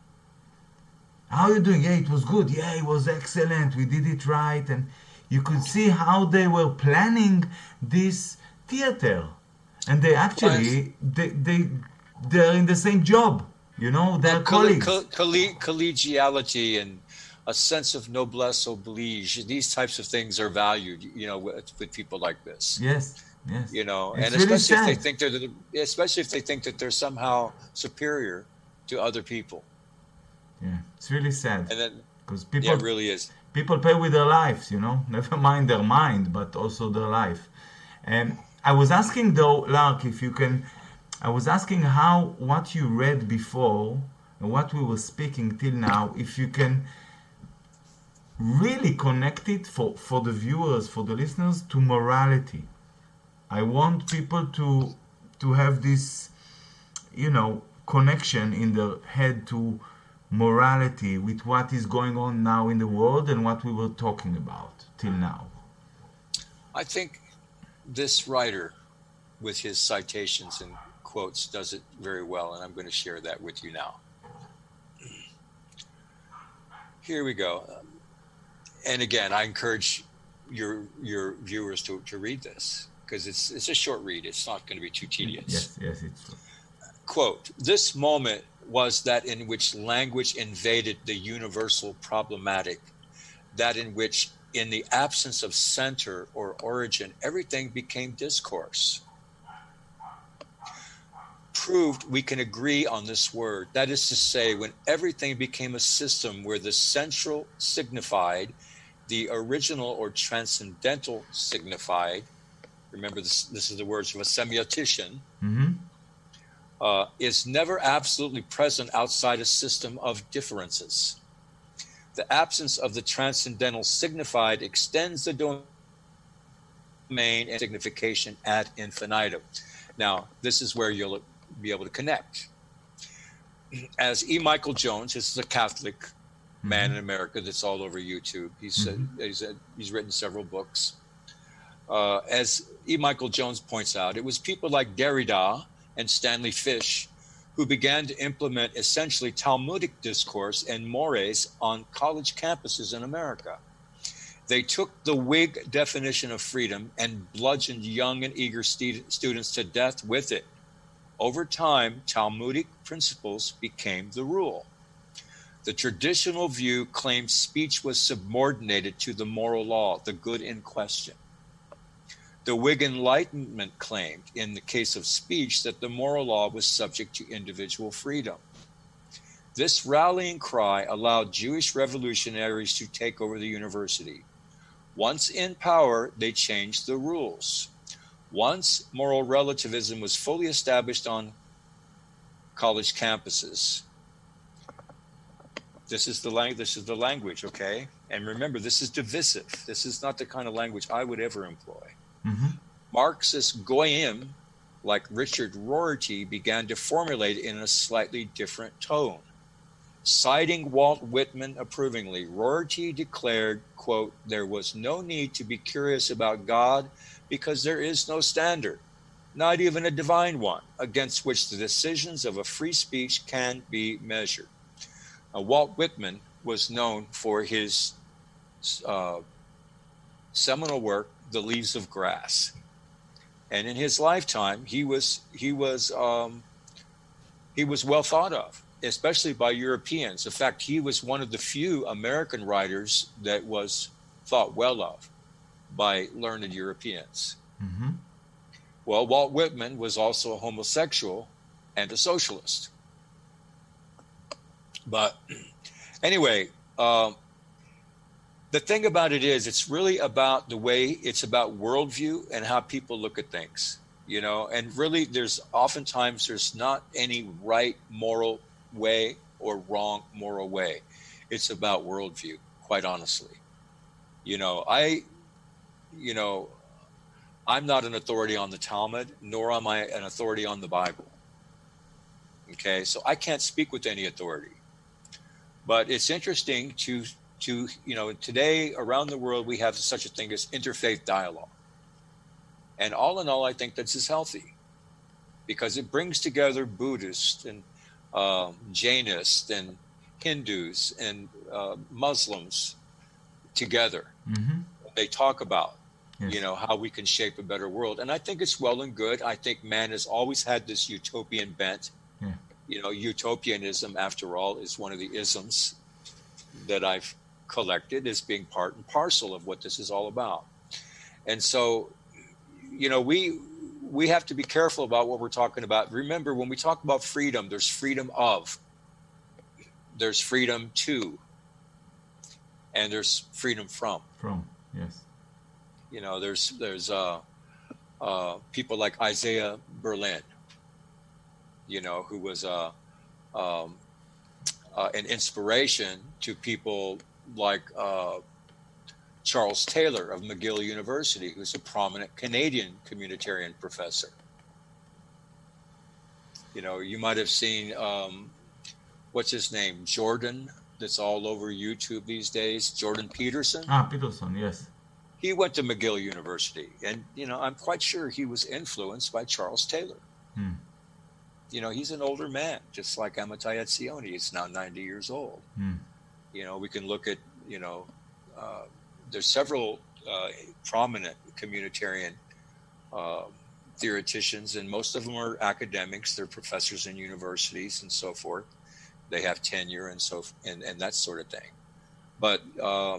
How are you doing? Yeah, it was good. Yeah, it was excellent. We did it right. And you could see how they were planning this theater. And they actually, they, they, they're in the same job. You know, they're well, colleagues. Coll- coll- collegiality and a sense of noblesse oblige, these types of things are valued, you know, with, with people like this. Yes, yes. You know, it's and really especially sad. if they think they're, the, especially if they think that they're somehow superior to other people. Yeah, it's really sad. And then, because people, yeah, it really is. People pay with their lives, you know, never mind their mind, but also their life. And I was asking though, Lark, if you can, I was asking how what you read before and what we were speaking till now, if you can really connect it for, for the viewers, for the listeners, to morality. I want people to to have this, you know, connection in their head to morality with what is going on now in the world and what we were talking about till now. I think this writer, with his citations and quotes, does it very well, and I'm going to share that with you now. Here we go. And again, I encourage your your viewers to, to read this, because it's it's a short read. It's not going to be too tedious. Yes, yes, it's true. Quote, "This moment was that in which language invaded the universal problematic, that in which, in the absence of center or origin, everything became discourse. Proved we can agree on this word. That is to say, when everything became a system where the central signified, the original or transcendental signified," remember this, this is the words of a semiotician, Mm-hmm. uh, "is never absolutely present outside a system of differences. The absence of the transcendental signified extends the domain and signification ad infinitum." Now, this is where you'll be able to connect. As E. Michael Jones, this is a Catholic man Mm-hmm. in America that's all over YouTube. He's Mm-hmm. uh, he's, uh, he's written several books. Uh, as E. Michael Jones points out, it was people like Derrida and Stanley Fish who began to implement essentially Talmudic discourse and mores on college campuses in America. They took the Whig definition of freedom and bludgeoned young and eager stu- students to death with it. Over time, Talmudic principles became the rule. The traditional view claimed speech was subordinated to the moral law, the good in question. The Whig Enlightenment claimed, in the case of speech, that the moral law was subject to individual freedom. This rallying cry allowed Jewish revolutionaries to take over the university. Once in power, they changed the rules. Once moral relativism was fully established on college campuses. This is the lang- this is the language, okay? And remember, this is divisive. This is not the kind of language I would ever employ. Mm-hmm. Marxist goyim, like Richard Rorty, began to formulate it in a slightly different tone. Citing Walt Whitman approvingly, Rorty declared, quote, "There was no need to be curious about God because there is no standard, not even a divine one, against which the decisions of a free speech can be measured." Now, Walt Whitman was known for his uh, seminal work, The Leaves of Grass. And in his lifetime, he was he was um, he was well thought of, especially by Europeans. In fact, he was one of the few American writers that was thought well of by learned Europeans. Mm-hmm. Well, Walt Whitman was also a homosexual and a socialist. But anyway, um, the thing about it is, it's really about the way, it's about worldview and how people look at things, you know, and really there's oftentimes there's not any right moral way or wrong moral way. It's about worldview, quite honestly. You know, I, you know, I'm not an authority on the Talmud, nor am I an authority on the Bible. Okay, so I can't speak with any authority. But it's interesting to, to you know, today around the world we have such a thing as interfaith dialogue. And all in all, I think this is healthy because it brings together Buddhists and uh, Jainists and Hindus and uh, Muslims together. Mm-hmm. They talk about, Yes. you know, how we can shape a better world. And I think it's well and good. I think man has always had this utopian bent. Yeah. You know, utopianism, after all, is one of the isms that I've collected as being part and parcel of what this is all about. And so, you know, we we have to be careful about what we're talking about. Remember, when we talk about freedom, there's freedom of, there's freedom to, and there's freedom from. From, yes. You know, there's there's uh, uh, people like Isaiah Berlin, you know, who was a um, uh, an inspiration to people like uh, Charles Taylor of McGill University, who's a prominent Canadian communitarian professor. You know, you might have seen, um, what's his name, Jordan, that's all over YouTube these days, Jordan Peterson. Ah, Peterson, yes. He went to McGill University, and, you know, I'm quite sure he was influenced by Charles Taylor. Hmm. You know, he's an older man, just like Amitai Etzioni. He's now ninety years old. Hmm. You know, we can look at, you know, uh, there's several uh, prominent communitarian uh, theoreticians, and most of them are academics. They're professors in universities and so forth. They have tenure and so and, and that sort of thing. But uh,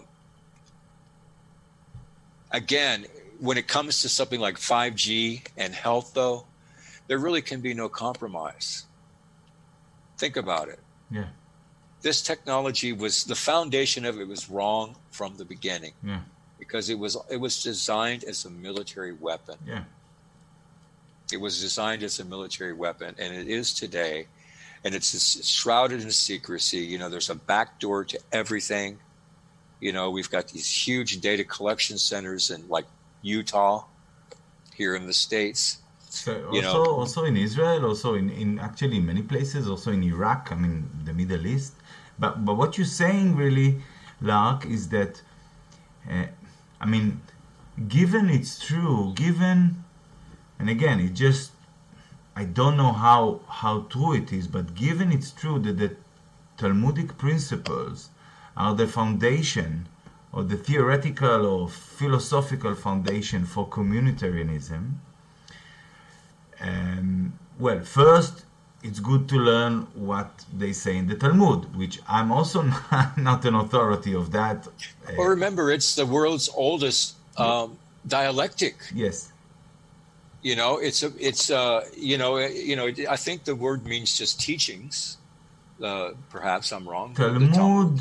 again, when it comes to something like five G and health, though, there really can be no compromise. Think about it. Yeah. This technology was, the foundation of it was wrong from the beginning. Yeah. Because it was it was designed as a military weapon. Yeah. It was designed as a military weapon, and it is today. And it's shrouded in secrecy. You know, there's a back door to everything. You know, we've got these huge data collection centers in like Utah, here in the States. So also, you know, also in Israel, also in, in actually many places, also in Iraq, I mean, the Middle East. But but what you're saying really, Lark, is that, uh, I mean, given it's true, given, and again, it just, I don't know how, how true it is, but given it's true that the Talmudic principles are the foundation or the theoretical or philosophical foundation for communitarianism, um, well, first, it's good to learn what they say in the Talmud, which I'm also not, not an authority of that. Well, remember, it's the world's oldest um, dialectic. Yes. You know, it's a, it's uh, you know, you know. I think the word means just teachings. Uh, perhaps I'm wrong. Talmud,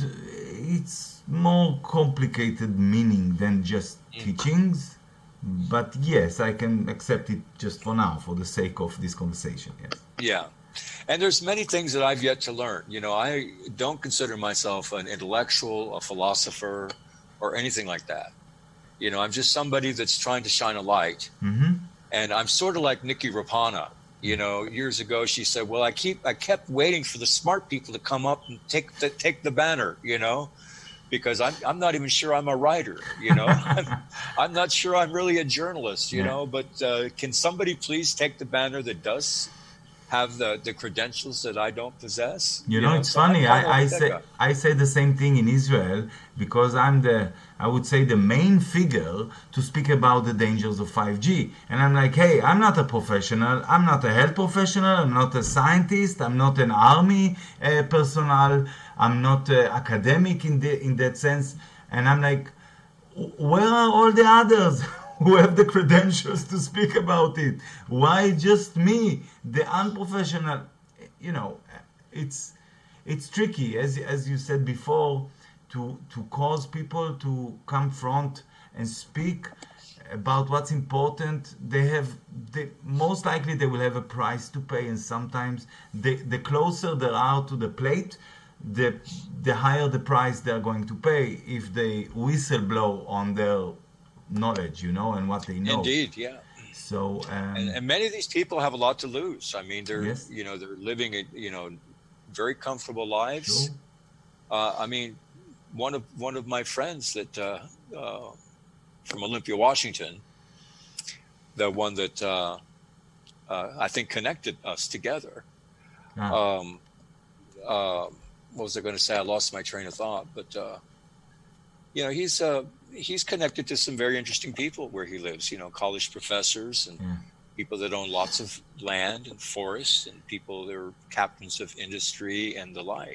it's more complicated meaning than just mm. teachings. But yes, I can accept it just for now, for the sake of this conversation. Yes. Yeah. And there's many things that I've yet to learn. You know, I don't consider myself an intellectual, a philosopher, or anything like that. You know, I'm just somebody that's trying to shine a light. Mm-hmm. And I'm sort of like Nikki Rapana. You know, years ago, she said, well, I keep, I kept waiting for the smart people to come up and take the, take the banner, you know, because I'm, I'm not even sure I'm a writer, you know, I'm, I'm not sure I'm really a journalist, you yeah. know, but uh, can somebody please take the banner that does have the, the credentials that I don't possess? You, you know, know, it's so funny. I, I say I say the same thing in Israel because I'm the, I would say, the main figure to speak about the dangers of five G. And I'm like, hey, I'm not a professional. I'm not a health professional. I'm not a scientist. I'm not an army uh, personnel. I'm not uh, academic in the in that sense. And I'm like, where are all the others who have the credentials to speak about it? Why just me, the unprofessional? You know, it's it's tricky, as as you said before, to to cause people to come front and speak about what's important. They have, they, most likely they will have a price to pay, and sometimes the the closer they are to the plate, the the higher the price they're going to pay if they whistle blow on their knowledge, you know, and what they know. Indeed, yeah. So, um, and, and many of these people have a lot to lose. I mean, they're yes. you know they're living a, you know very comfortable lives. Sure. Uh, I mean, one of one of my friends that uh, uh, from Olympia, Washington, the one that uh, uh, I think connected us together. Ah. Um, uh, what was I going to say? I lost my train of thought. But uh, you know, he's uh, he's connected to some very interesting people where he lives. You know, college professors and Yeah. people that own lots of land and forests, and people that are captains of industry and the like.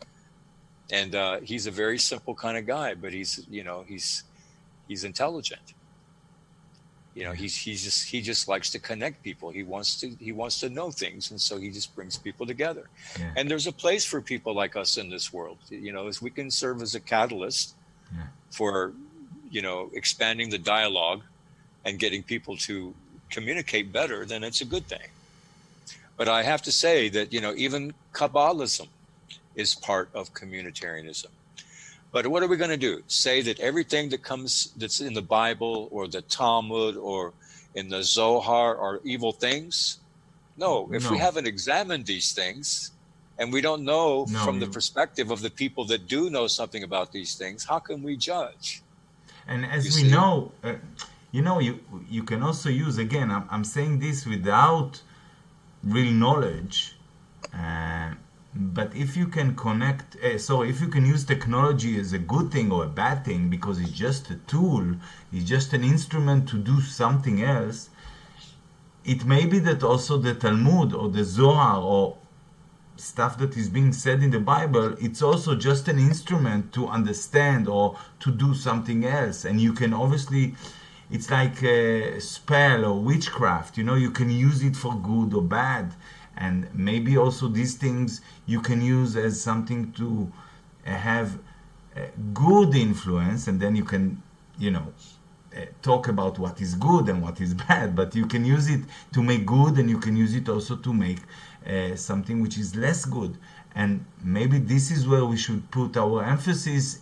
And uh, he's a very simple kind of guy, but he's you know he's he's intelligent. You know, he's he's just he just likes to connect people. He wants to he wants to know things, and so he just brings people together. Yeah. And there's a place for people like us in this world. You know, as we can serve as a catalyst Yeah. for you know expanding the dialogue and getting people to communicate better, then it's a good thing. But I have to say that you know even Kabbalism is part of communitarianism. But what are we going to do? Say that everything that comes that's in the Bible or the Talmud or in the Zohar are evil things? No, if No. we haven't examined these things and we don't know No, from the you- perspective of the people that do know something about these things, how can we judge? And as You we see? know, uh, you know, you you can also use, again, I'm, I'm saying this without real knowledge, uh, but if you can connect, uh, so if you can use technology as a good thing or a bad thing because it's just a tool, it's just an instrument to do something else, it may be that also the Talmud or the Zohar or stuff that is being said in the Bible, it's also just an instrument to understand or to do something else. And you can obviously, it's like a spell or witchcraft, you know, you can use it for good or bad. And maybe also these things you can use as something to uh, have a good influence, and then you can, you know, uh, talk about what is good and what is bad, but you can use it to make good, and you can use it also to make uh, something which is less good. And maybe this is where we should put our emphasis.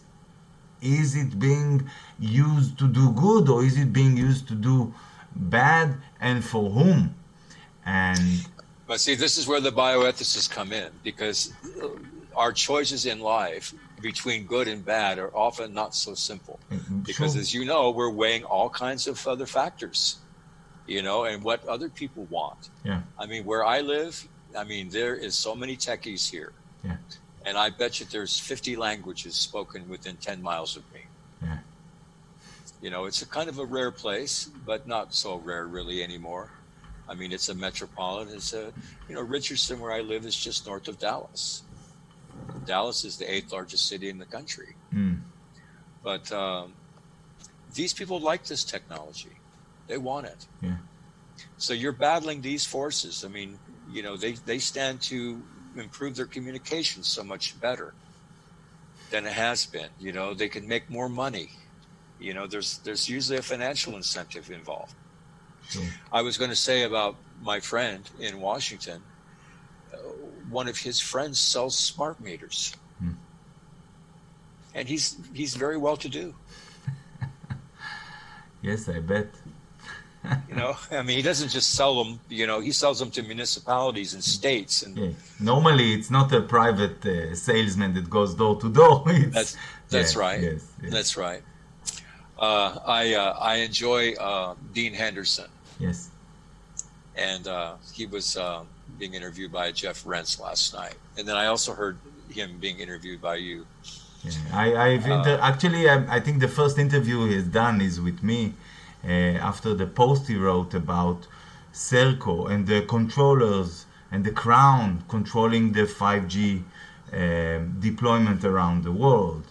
Is it being used to do good, or is it being used to do bad, and for whom? And But see, this is where the bioethicists come in, because our choices in life between good and bad are often not so simple. Because sure. as you know, we're weighing all kinds of other factors, you know, and what other people want. Yeah. I mean, where I live, I mean, there is so many techies here. Yeah. And I bet you there's fifty languages spoken within ten miles of me. Yeah. You know, it's a kind of a rare place, but not so rare really anymore. I mean, it's a metropolitan. It's a, you know, Richardson, where I live, is just north of Dallas. Dallas is the eighth largest city in the country. Mm. But um, these people like this technology. They want it. Yeah. So you're battling these forces. I mean, you know, they, they stand to improve their communication so much better than it has been. You know, they can make more money. You know, there's there's usually a financial incentive involved. Sure. I was going to say about my friend in Washington, uh, one of his friends sells smart meters. Hmm. And he's he's very well to do. Yes, I bet. You know, I mean, he doesn't just sell them, you know, he sells them to municipalities and states. And Yeah. Normally, it's not a private uh, salesman that goes door to door. It's, that's that's yeah, right. Yes, yes. That's right. Uh, I uh, I enjoy uh, Dean Henderson. Yes. And uh, he was uh, being interviewed by Jeff Rentz last night. And then I also heard him being interviewed by you. Yeah. I, I've inter- Uh, actually, I, I think the first interview he's done is with me uh, after the post he wrote about Serco and the controllers and the Crown controlling the five G uh, deployment around the world.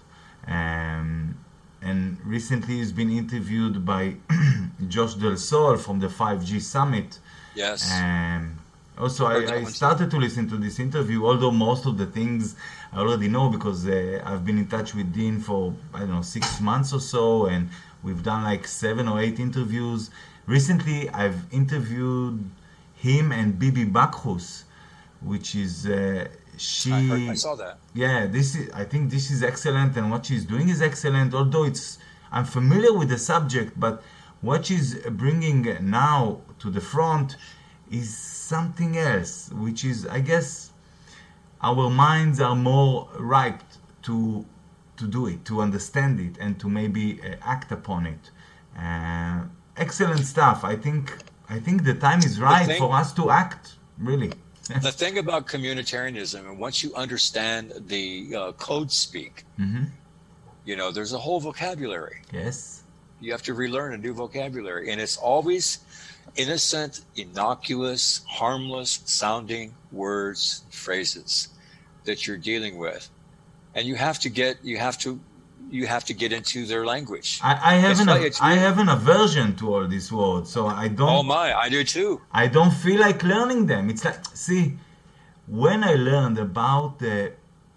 Um, and recently he's been interviewed by Josh Del Sol from the five G Summit. Yes. Um, also, Heard that I, I one too. started to listen to this interview, although most of the things I already know because uh, I've been in touch with Dean for, I don't know, six months or so, and we've done like seven or eight interviews. Recently, I've interviewed him and Bibi Bakhus, which is, uh, she... I, heard, I saw that. Yeah, this is. I think this is excellent, and what she's doing is excellent. Although it's, I'm familiar with the subject, but what she's bringing now to the front is something else, which is, I guess, our minds are more ripe to to do it, to understand it, and to maybe uh, act upon it. Uh, excellent stuff. I think. I think the time is right thing- for us to act. Really. The thing about communitarianism, and once you understand the uh, code speak, Hmm. you know, there's a whole vocabulary. Yes. You have to relearn a new vocabulary. And it's always innocent, innocuous, harmless sounding words, phrases that you're dealing with. And you have to get, you have to, you have to get into their language. I, I have It's an like- it's I really- have an aversion to all these words, so I don't Oh my, I do too. I don't feel like learning them. It's like, see, when I learned about the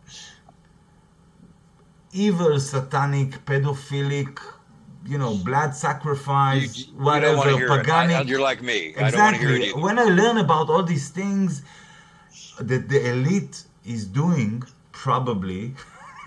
evil, satanic, pedophilic, you know, blood You, sacrifice, you don't whatever, want to hear it. I- paganic. you're like me. I don't want to hear it Exactly. either. When I learn about all these things that the elite is doing, probably.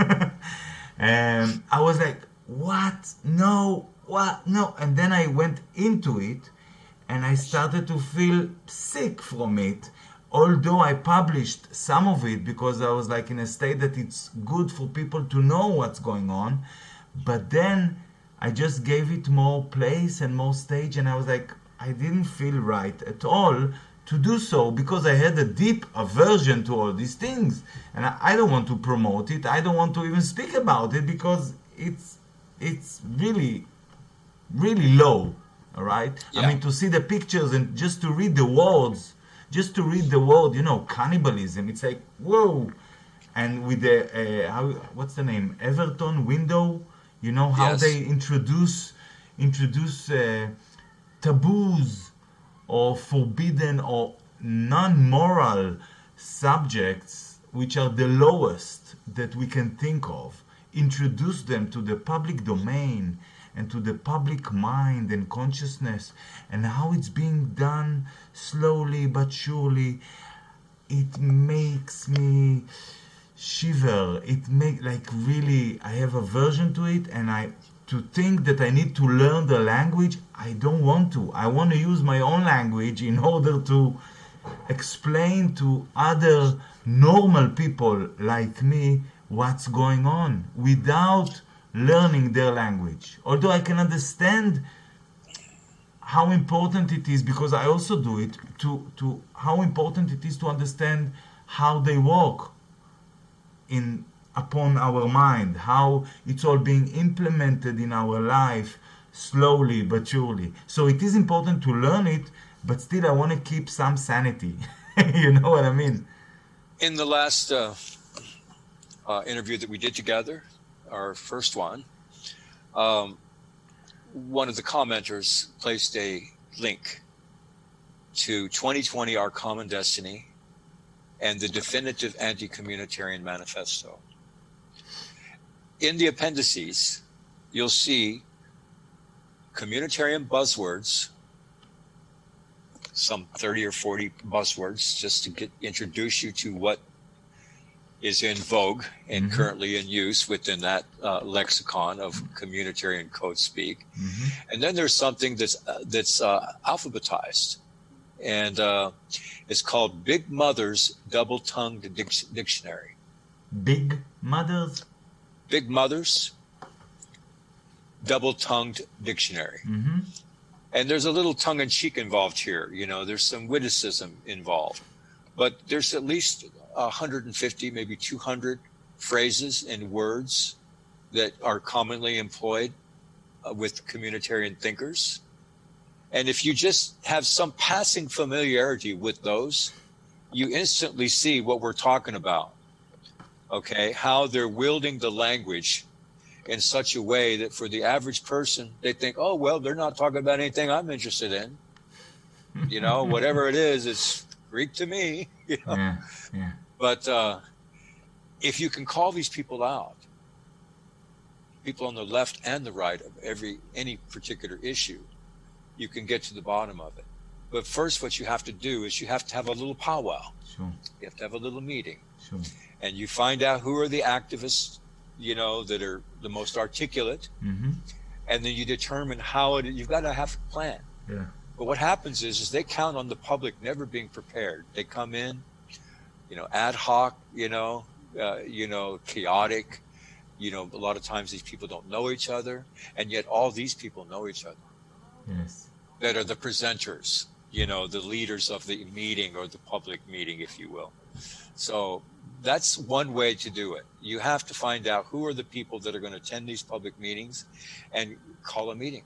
And I was like, what? No, what? No. And then I went into it and I started to feel sick from it. Although I published some of it because I was like in a state that it's good for people to know what's going on. But then I just gave it more place and more stage, and I was like, I didn't feel right at all to do so because I had a deep aversion to all these things. And I, I don't want to promote it. I don't want to even speak about it because it's it's really, really low. All right? Yeah. I mean, to see the pictures and just to read the words, just to read the word, you know, cannibalism, it's like, whoa. And with the, uh, how, what's the name? Everton window, you know, how yes. they introduce, introduce uh, taboos or forbidden or non-moral subjects, which are the lowest that we can think of, introduce them to the public domain and to the public mind and consciousness, and how it's being done slowly but surely. It makes me shiver. It make like really, I have aversion to it, and I to think that I need to learn the language, I don't want to. I want to use my own language in order to explain to other normal people like me what's going on without learning their language. Although I can understand how important it is, because I also do it, to, to how important it is to understand how they work in upon our mind, how it's all being implemented in our life slowly but surely. So it is important to learn it, but still I want to keep some sanity. You know what I mean? In the last uh, uh, interview that we did together, our first one, um, one of the commenters placed a link to twenty twenty Our Common Destiny and the Definitive Anti-Communitarian Manifesto. In the appendices, you'll see communitarian buzzwords, some thirty or forty buzzwords, just to get introduce you to what is in vogue and mm-hmm. currently in use within that uh, lexicon of communitarian code speak. Mm-hmm. And then there's something that's uh, that's uh, alphabetized, and uh, it's called Big Mother's Double-Tongued Dic- Dictionary. Big Mother's? Big Mother's Double-Tongued Dictionary. Mm-hmm. And there's a little tongue-in-cheek involved here. You know, there's some witticism involved. But there's at least one hundred fifty, maybe two hundred phrases and words that are commonly employed uh, with communitarian thinkers. And if you just have some passing familiarity with those, you instantly see what we're talking about. Okay, how they're wielding the language in such a way that for the average person, they think, oh, well, they're not talking about anything I'm interested in. You know, whatever it is, it's Greek to me. You know? Yeah, yeah. But uh, if you can call these people out, people on the left and the right of every any particular issue, you can get to the bottom of it. But first, what you have to do is you have to have a little powwow. Sure. You have to have a little meeting. Sure. And you find out who are the activists, you know, that are the most articulate. Mm-hmm. And then you determine how it, you've got to have a plan. Yeah. But what happens is, is they count on the public never being prepared. They come in, you know, ad hoc, you know, uh, you know, chaotic. You know, a lot of times these people don't know each other, and yet all these people know each other. Yes. That are the presenters, you know, the leaders of the meeting or the public meeting, if you will. So that's one way to do it. You have to find out who are the people that are going to attend these public meetings and call a meeting.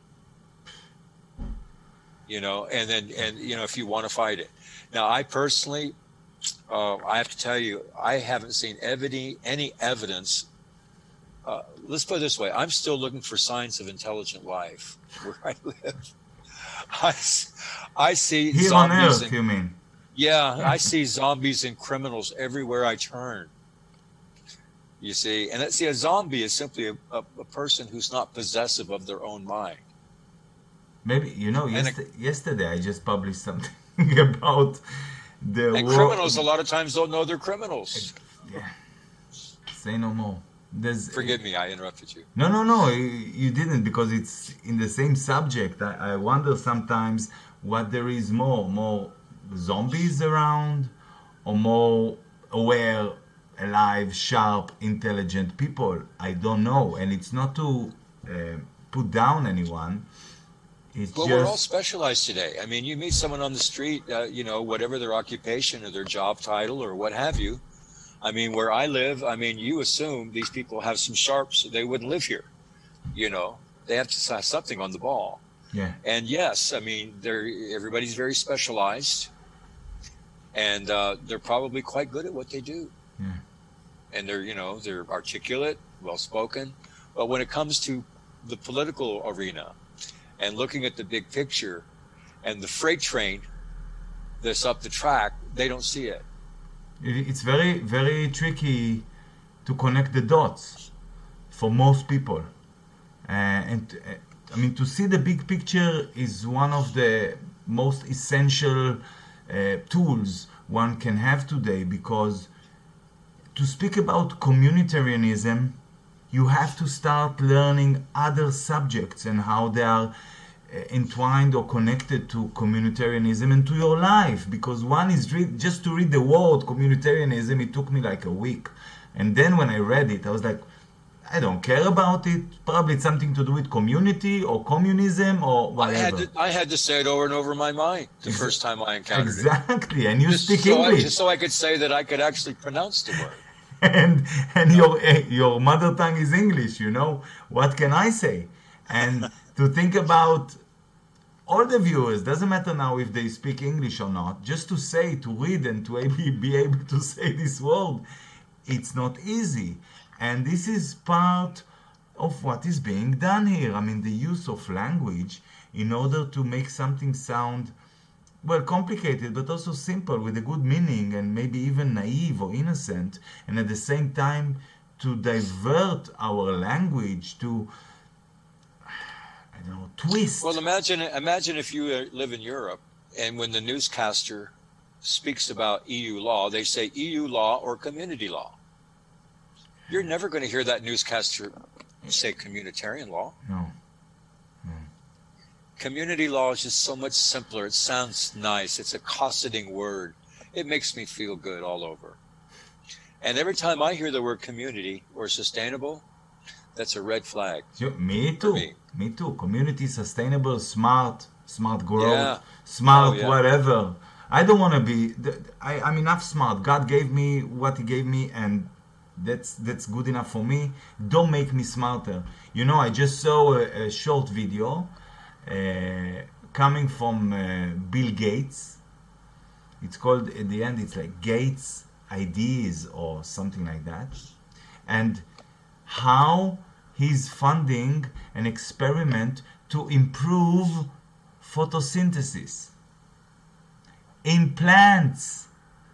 You know, and then, and, you know, if you want to fight it. Now, I personally, uh, I have to tell you, I haven't seen any, any evidence. Uh, let's put it this way. I'm still looking for signs of intelligent life where I live. I, I see Here zombies. on Earth, and, you mean? Yeah, I see zombies and criminals everywhere I turn. You see, and see, a zombie is simply a, a, a person who's not possessive of their own mind. Maybe, you know, yester- a, yesterday I just published something about the and war- criminals a lot of times don't know they're criminals. Yeah, say no more. There's, Forgive me, I interrupted you. No, no, no, you didn't, because it's in the same subject. I, I wonder sometimes what there is more, more zombies around, or more aware, alive, sharp, intelligent people. I don't know, and it's not to uh, put down anyone. It's well, just... we're all specialized today. I mean, you meet someone on the street, uh, you know, whatever their occupation or their job title or what have you. I mean, where I live, I mean, you assume these people have some sharps, they wouldn't live here. You know, they have to have something on the ball. Yeah. And yes, I mean, they're everybody's very specialized, and uh, they're probably quite good at what they do. Yeah. And they're, you know, they're articulate, well-spoken. But when it comes to the political arena and looking at the big picture and the freight train that's up the track, they don't see it. It's very, very tricky to connect the dots for most people. Uh, and uh, I mean, to see the big picture is one of the most essential uh, tools one can have today, because to speak about communitarianism, you have to start learning other subjects and how they are entwined or connected to communitarianism and to your life. Because one is read, just to read the word communitarianism, it took me like a week, and then when I read it, I was like, I don't care about it. Probably it's something to do with community or communism or whatever. I had to, I had to say it over and over in my mind the first time I encountered exactly. it. Exactly, and you just speak so English. I, just so I could say that I could actually pronounce the word. and and your your mother tongue is English, you know. What can I say? And to think about all the viewers, doesn't matter now if they speak English or not, just to say, to read and to be able to say this word, it's not easy. And this is part of what is being done here. I mean, the use of language in order to make something sound, well, complicated, but also simple, with a good meaning, and maybe even naive or innocent, and at the same time to divert our language to, I don't know, twist. Well, imagine imagine if you live in Europe, and when the newscaster speaks about E U law, they say E U law or community law. You're never going to hear that newscaster say communitarian law. No. no. Community law is just so much simpler. It sounds nice. It's a cosseting word. It makes me feel good all over. And every time I hear the word community or sustainable, that's a red flag. So, me too. Me. me too. Community, sustainable, smart, smart growth, yeah. smart oh, yeah. whatever. I don't want to be, I, I'm enough smart. God gave me what he gave me, and that's that's good enough for me. Don't make me smarter. You know, I just saw a, a short video uh, coming from uh, Bill Gates. It's called, at the end, it's like Gates Ideas or something like that. And how he's funding an experiment to improve photosynthesis in plants.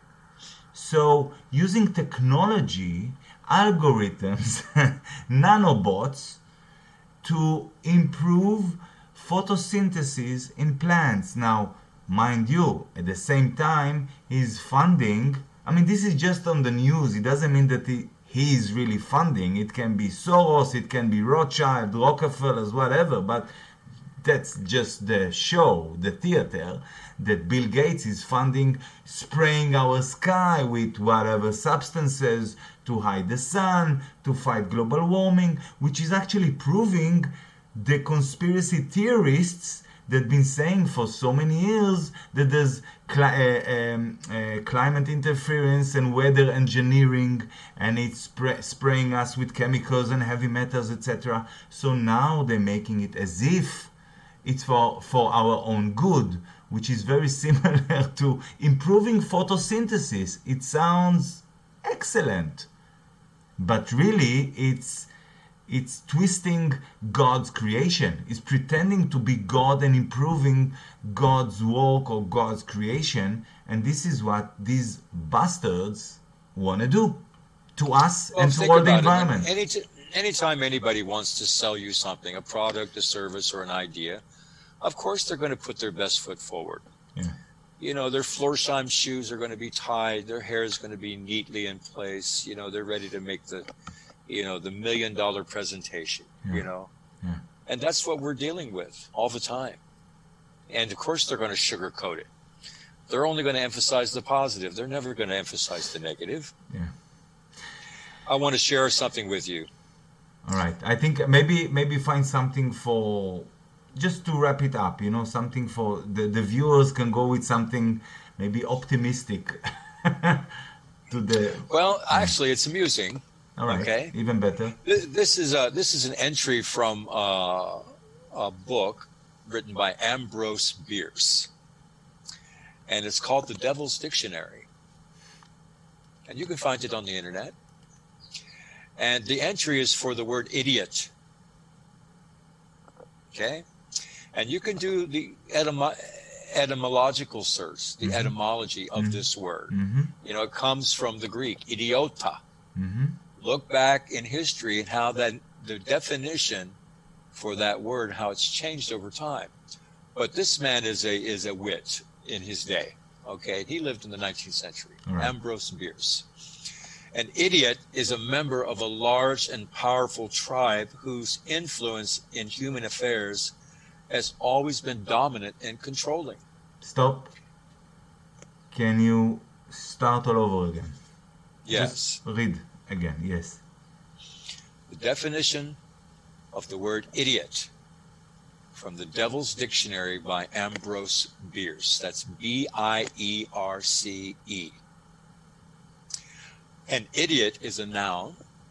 So using technology, algorithms, nanobots to improve photosynthesis in plants. Now, mind you, at the same time, he's funding, I mean, this is just on the news. It doesn't mean that he, he is really funding. It can be Soros, it can be Rothschild, Rockefellers, whatever, but that's just the show, the theater, that Bill Gates is funding, spraying our sky with whatever substances to hide the sun, to fight global warming, which is actually proving the conspiracy theorists that have been saying for so many years that there's cli- uh, um, uh, climate interference and weather engineering, and it's spray- spraying us with chemicals and heavy metals, et cetera. So now they're making it as if it's for, for our own good, which is very similar to improving photosynthesis. It sounds excellent, but really it's it's twisting God's creation. It's pretending to be God and improving God's work or God's creation, and this is what these bastards want to do to us well, and to all the environment. Any t- anytime anybody wants to sell you something, a product, a service, or an idea, of course they're going to put their best foot forward. Yeah. You know, their Florsheim shoes are going to be tied. Their hair is going to be neatly in place. You know, they're ready to make the, you know, the million dollar presentation, Yeah. you know. Yeah. And that's what we're dealing with all the time. And of course, they're going to sugarcoat it. They're only going to emphasize the positive. They're never going to emphasize the negative. Yeah. I want to share something with you. All right. I think maybe maybe find something for, just to wrap it up, you know, something for the, the viewers can go with something maybe optimistic to the. Well, actually, it's amusing. All right. Okay. Even better. Th- This is a this is an entry from uh, a book written by Ambrose Bierce, and it's called The Devil's Dictionary, and you can find it on the internet. And the entry is for the word idiot. Okay, and you can do the etymo- etymological search, the Mhm. etymology of Mhm. this word. Mm-hmm. You know, it comes from the Greek idiota. Mm-hmm. Look back in history and how that the definition for that word, how it's changed over time. But this man is a is a wit in his day. Okay, he lived in the nineteenth century. All right. Ambrose Bierce. An idiot is a member of a large and powerful tribe whose influence in human affairs has always been dominant and controlling. Stop. Can you start all over again? Yes. Just read again. Yes. The definition of the word idiot from the Devil's Dictionary by Ambrose Bierce. That's B I E R C E. An idiot is a noun,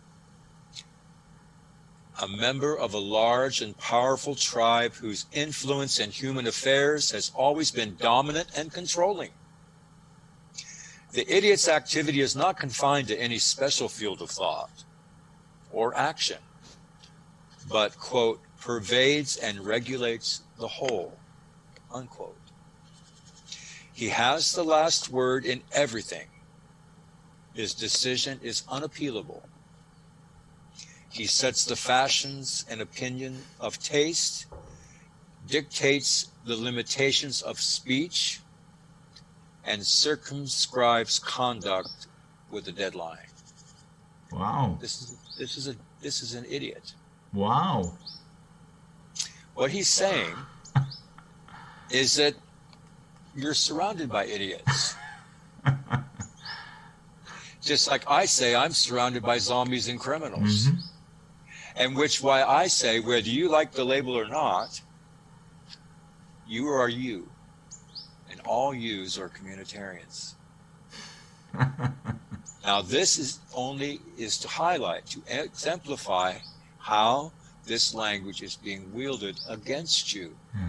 a member of a large and powerful tribe whose influence in human affairs has always been dominant and controlling. The idiot's activity is not confined to any special field of thought or action, but, quote, pervades and regulates the whole, unquote. He has the last word in everything. His decision is unappealable. He sets the fashions and opinion of taste, dictates the limitations of speech, and circumscribes conduct with a deadline. Wow. This is this is a this is an idiot. Wow. What he's saying is that you're surrounded by idiots. Just like I say, I'm surrounded by zombies and criminals. Mm-hmm. And which why I say, whether you like the label or not, you are you. And all yous are communitarians. Now this is only is to highlight, to exemplify how this language is being wielded against you. Yeah.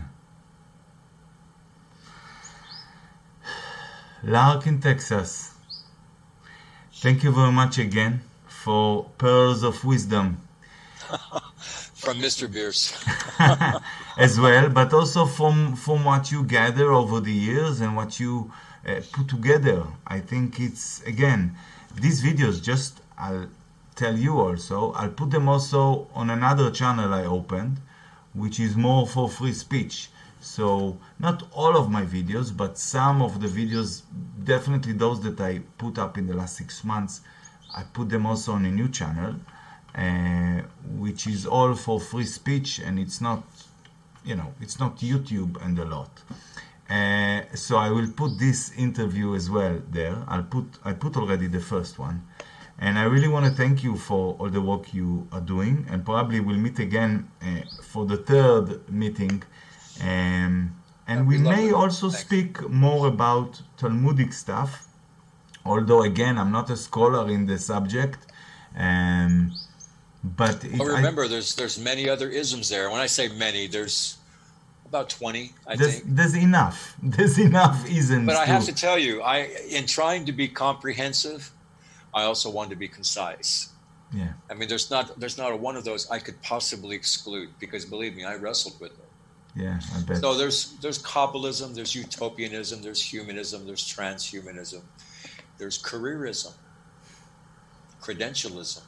Lark in Texas. Thank you very much again for pearls of wisdom. From Mister Bierce. As well, but also from from what you gather over the years and what you uh, put together. I think it's, again, these videos, just I'll tell you also, I'll put them also on another channel I opened, which is more for free speech. So not all of my videos, but some of the videos, definitely those that I put up in the last six months, I put them also on a new channel, uh, which is all for free speech, and it's not, you know, it's not YouTube and a lot. Uh, so I will put this interview as well there. I'll put I put already the first one, and I really want to thank you for all the work you are doing, and probably we'll meet again uh, for the third meeting. Um, and we may also Thanks. speak more about Talmudic stuff, although again I'm not a scholar in the subject. Um, but it, But I- remember, there's there's many other isms there. When I say many, there's about twenty, I there's, think. there's enough. There's enough isn't. But I have to tell you, I in trying to be comprehensive, I also want to be concise. Yeah. I mean, there's not there's not a one of those I could possibly exclude, because believe me, I wrestled with it. Yeah, I bet. So there's there's Kabbalism, there's utopianism, there's humanism, there's transhumanism, there's careerism, credentialism,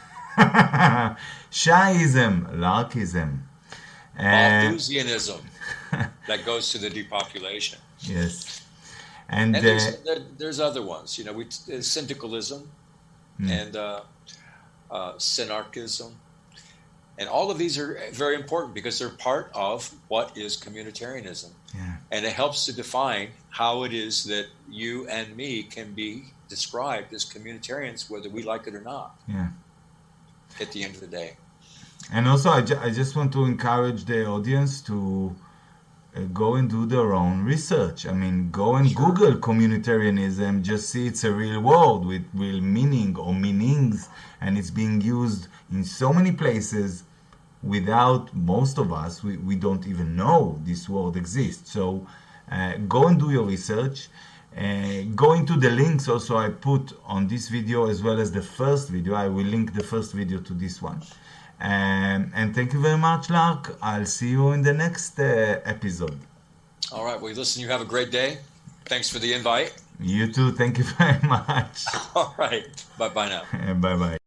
Shiism, Larkism. Uh, Malthusianism that goes to the depopulation. yes. And, And uh, there's there, there's other ones. You know, we there's syndicalism mm. and uh, uh, synarchism, and all of these are very important because they're part of what is communitarianism, yeah. and it helps to define how it is that you and me can be described as communitarians, whether we like it or not. Yeah. At the end of the day. And also, I, ju- I just want to encourage the audience to uh, go and do their own research. I mean, go and Sure. Google communitarianism, just see it's a real word with real meaning or meanings, and it's being used in so many places without most of us, we, we don't even know this word exists. So uh, go and do your research. Uh, go into the links also I put on this video as well as the first video. I will link the first video to this one. Um, and thank you very much, Lark. I'll see you in the next uh, episode. All right. Well, listen, you have a great day. Thanks for the invite. You too. Thank you very much. All right. Bye-bye now. Bye-bye.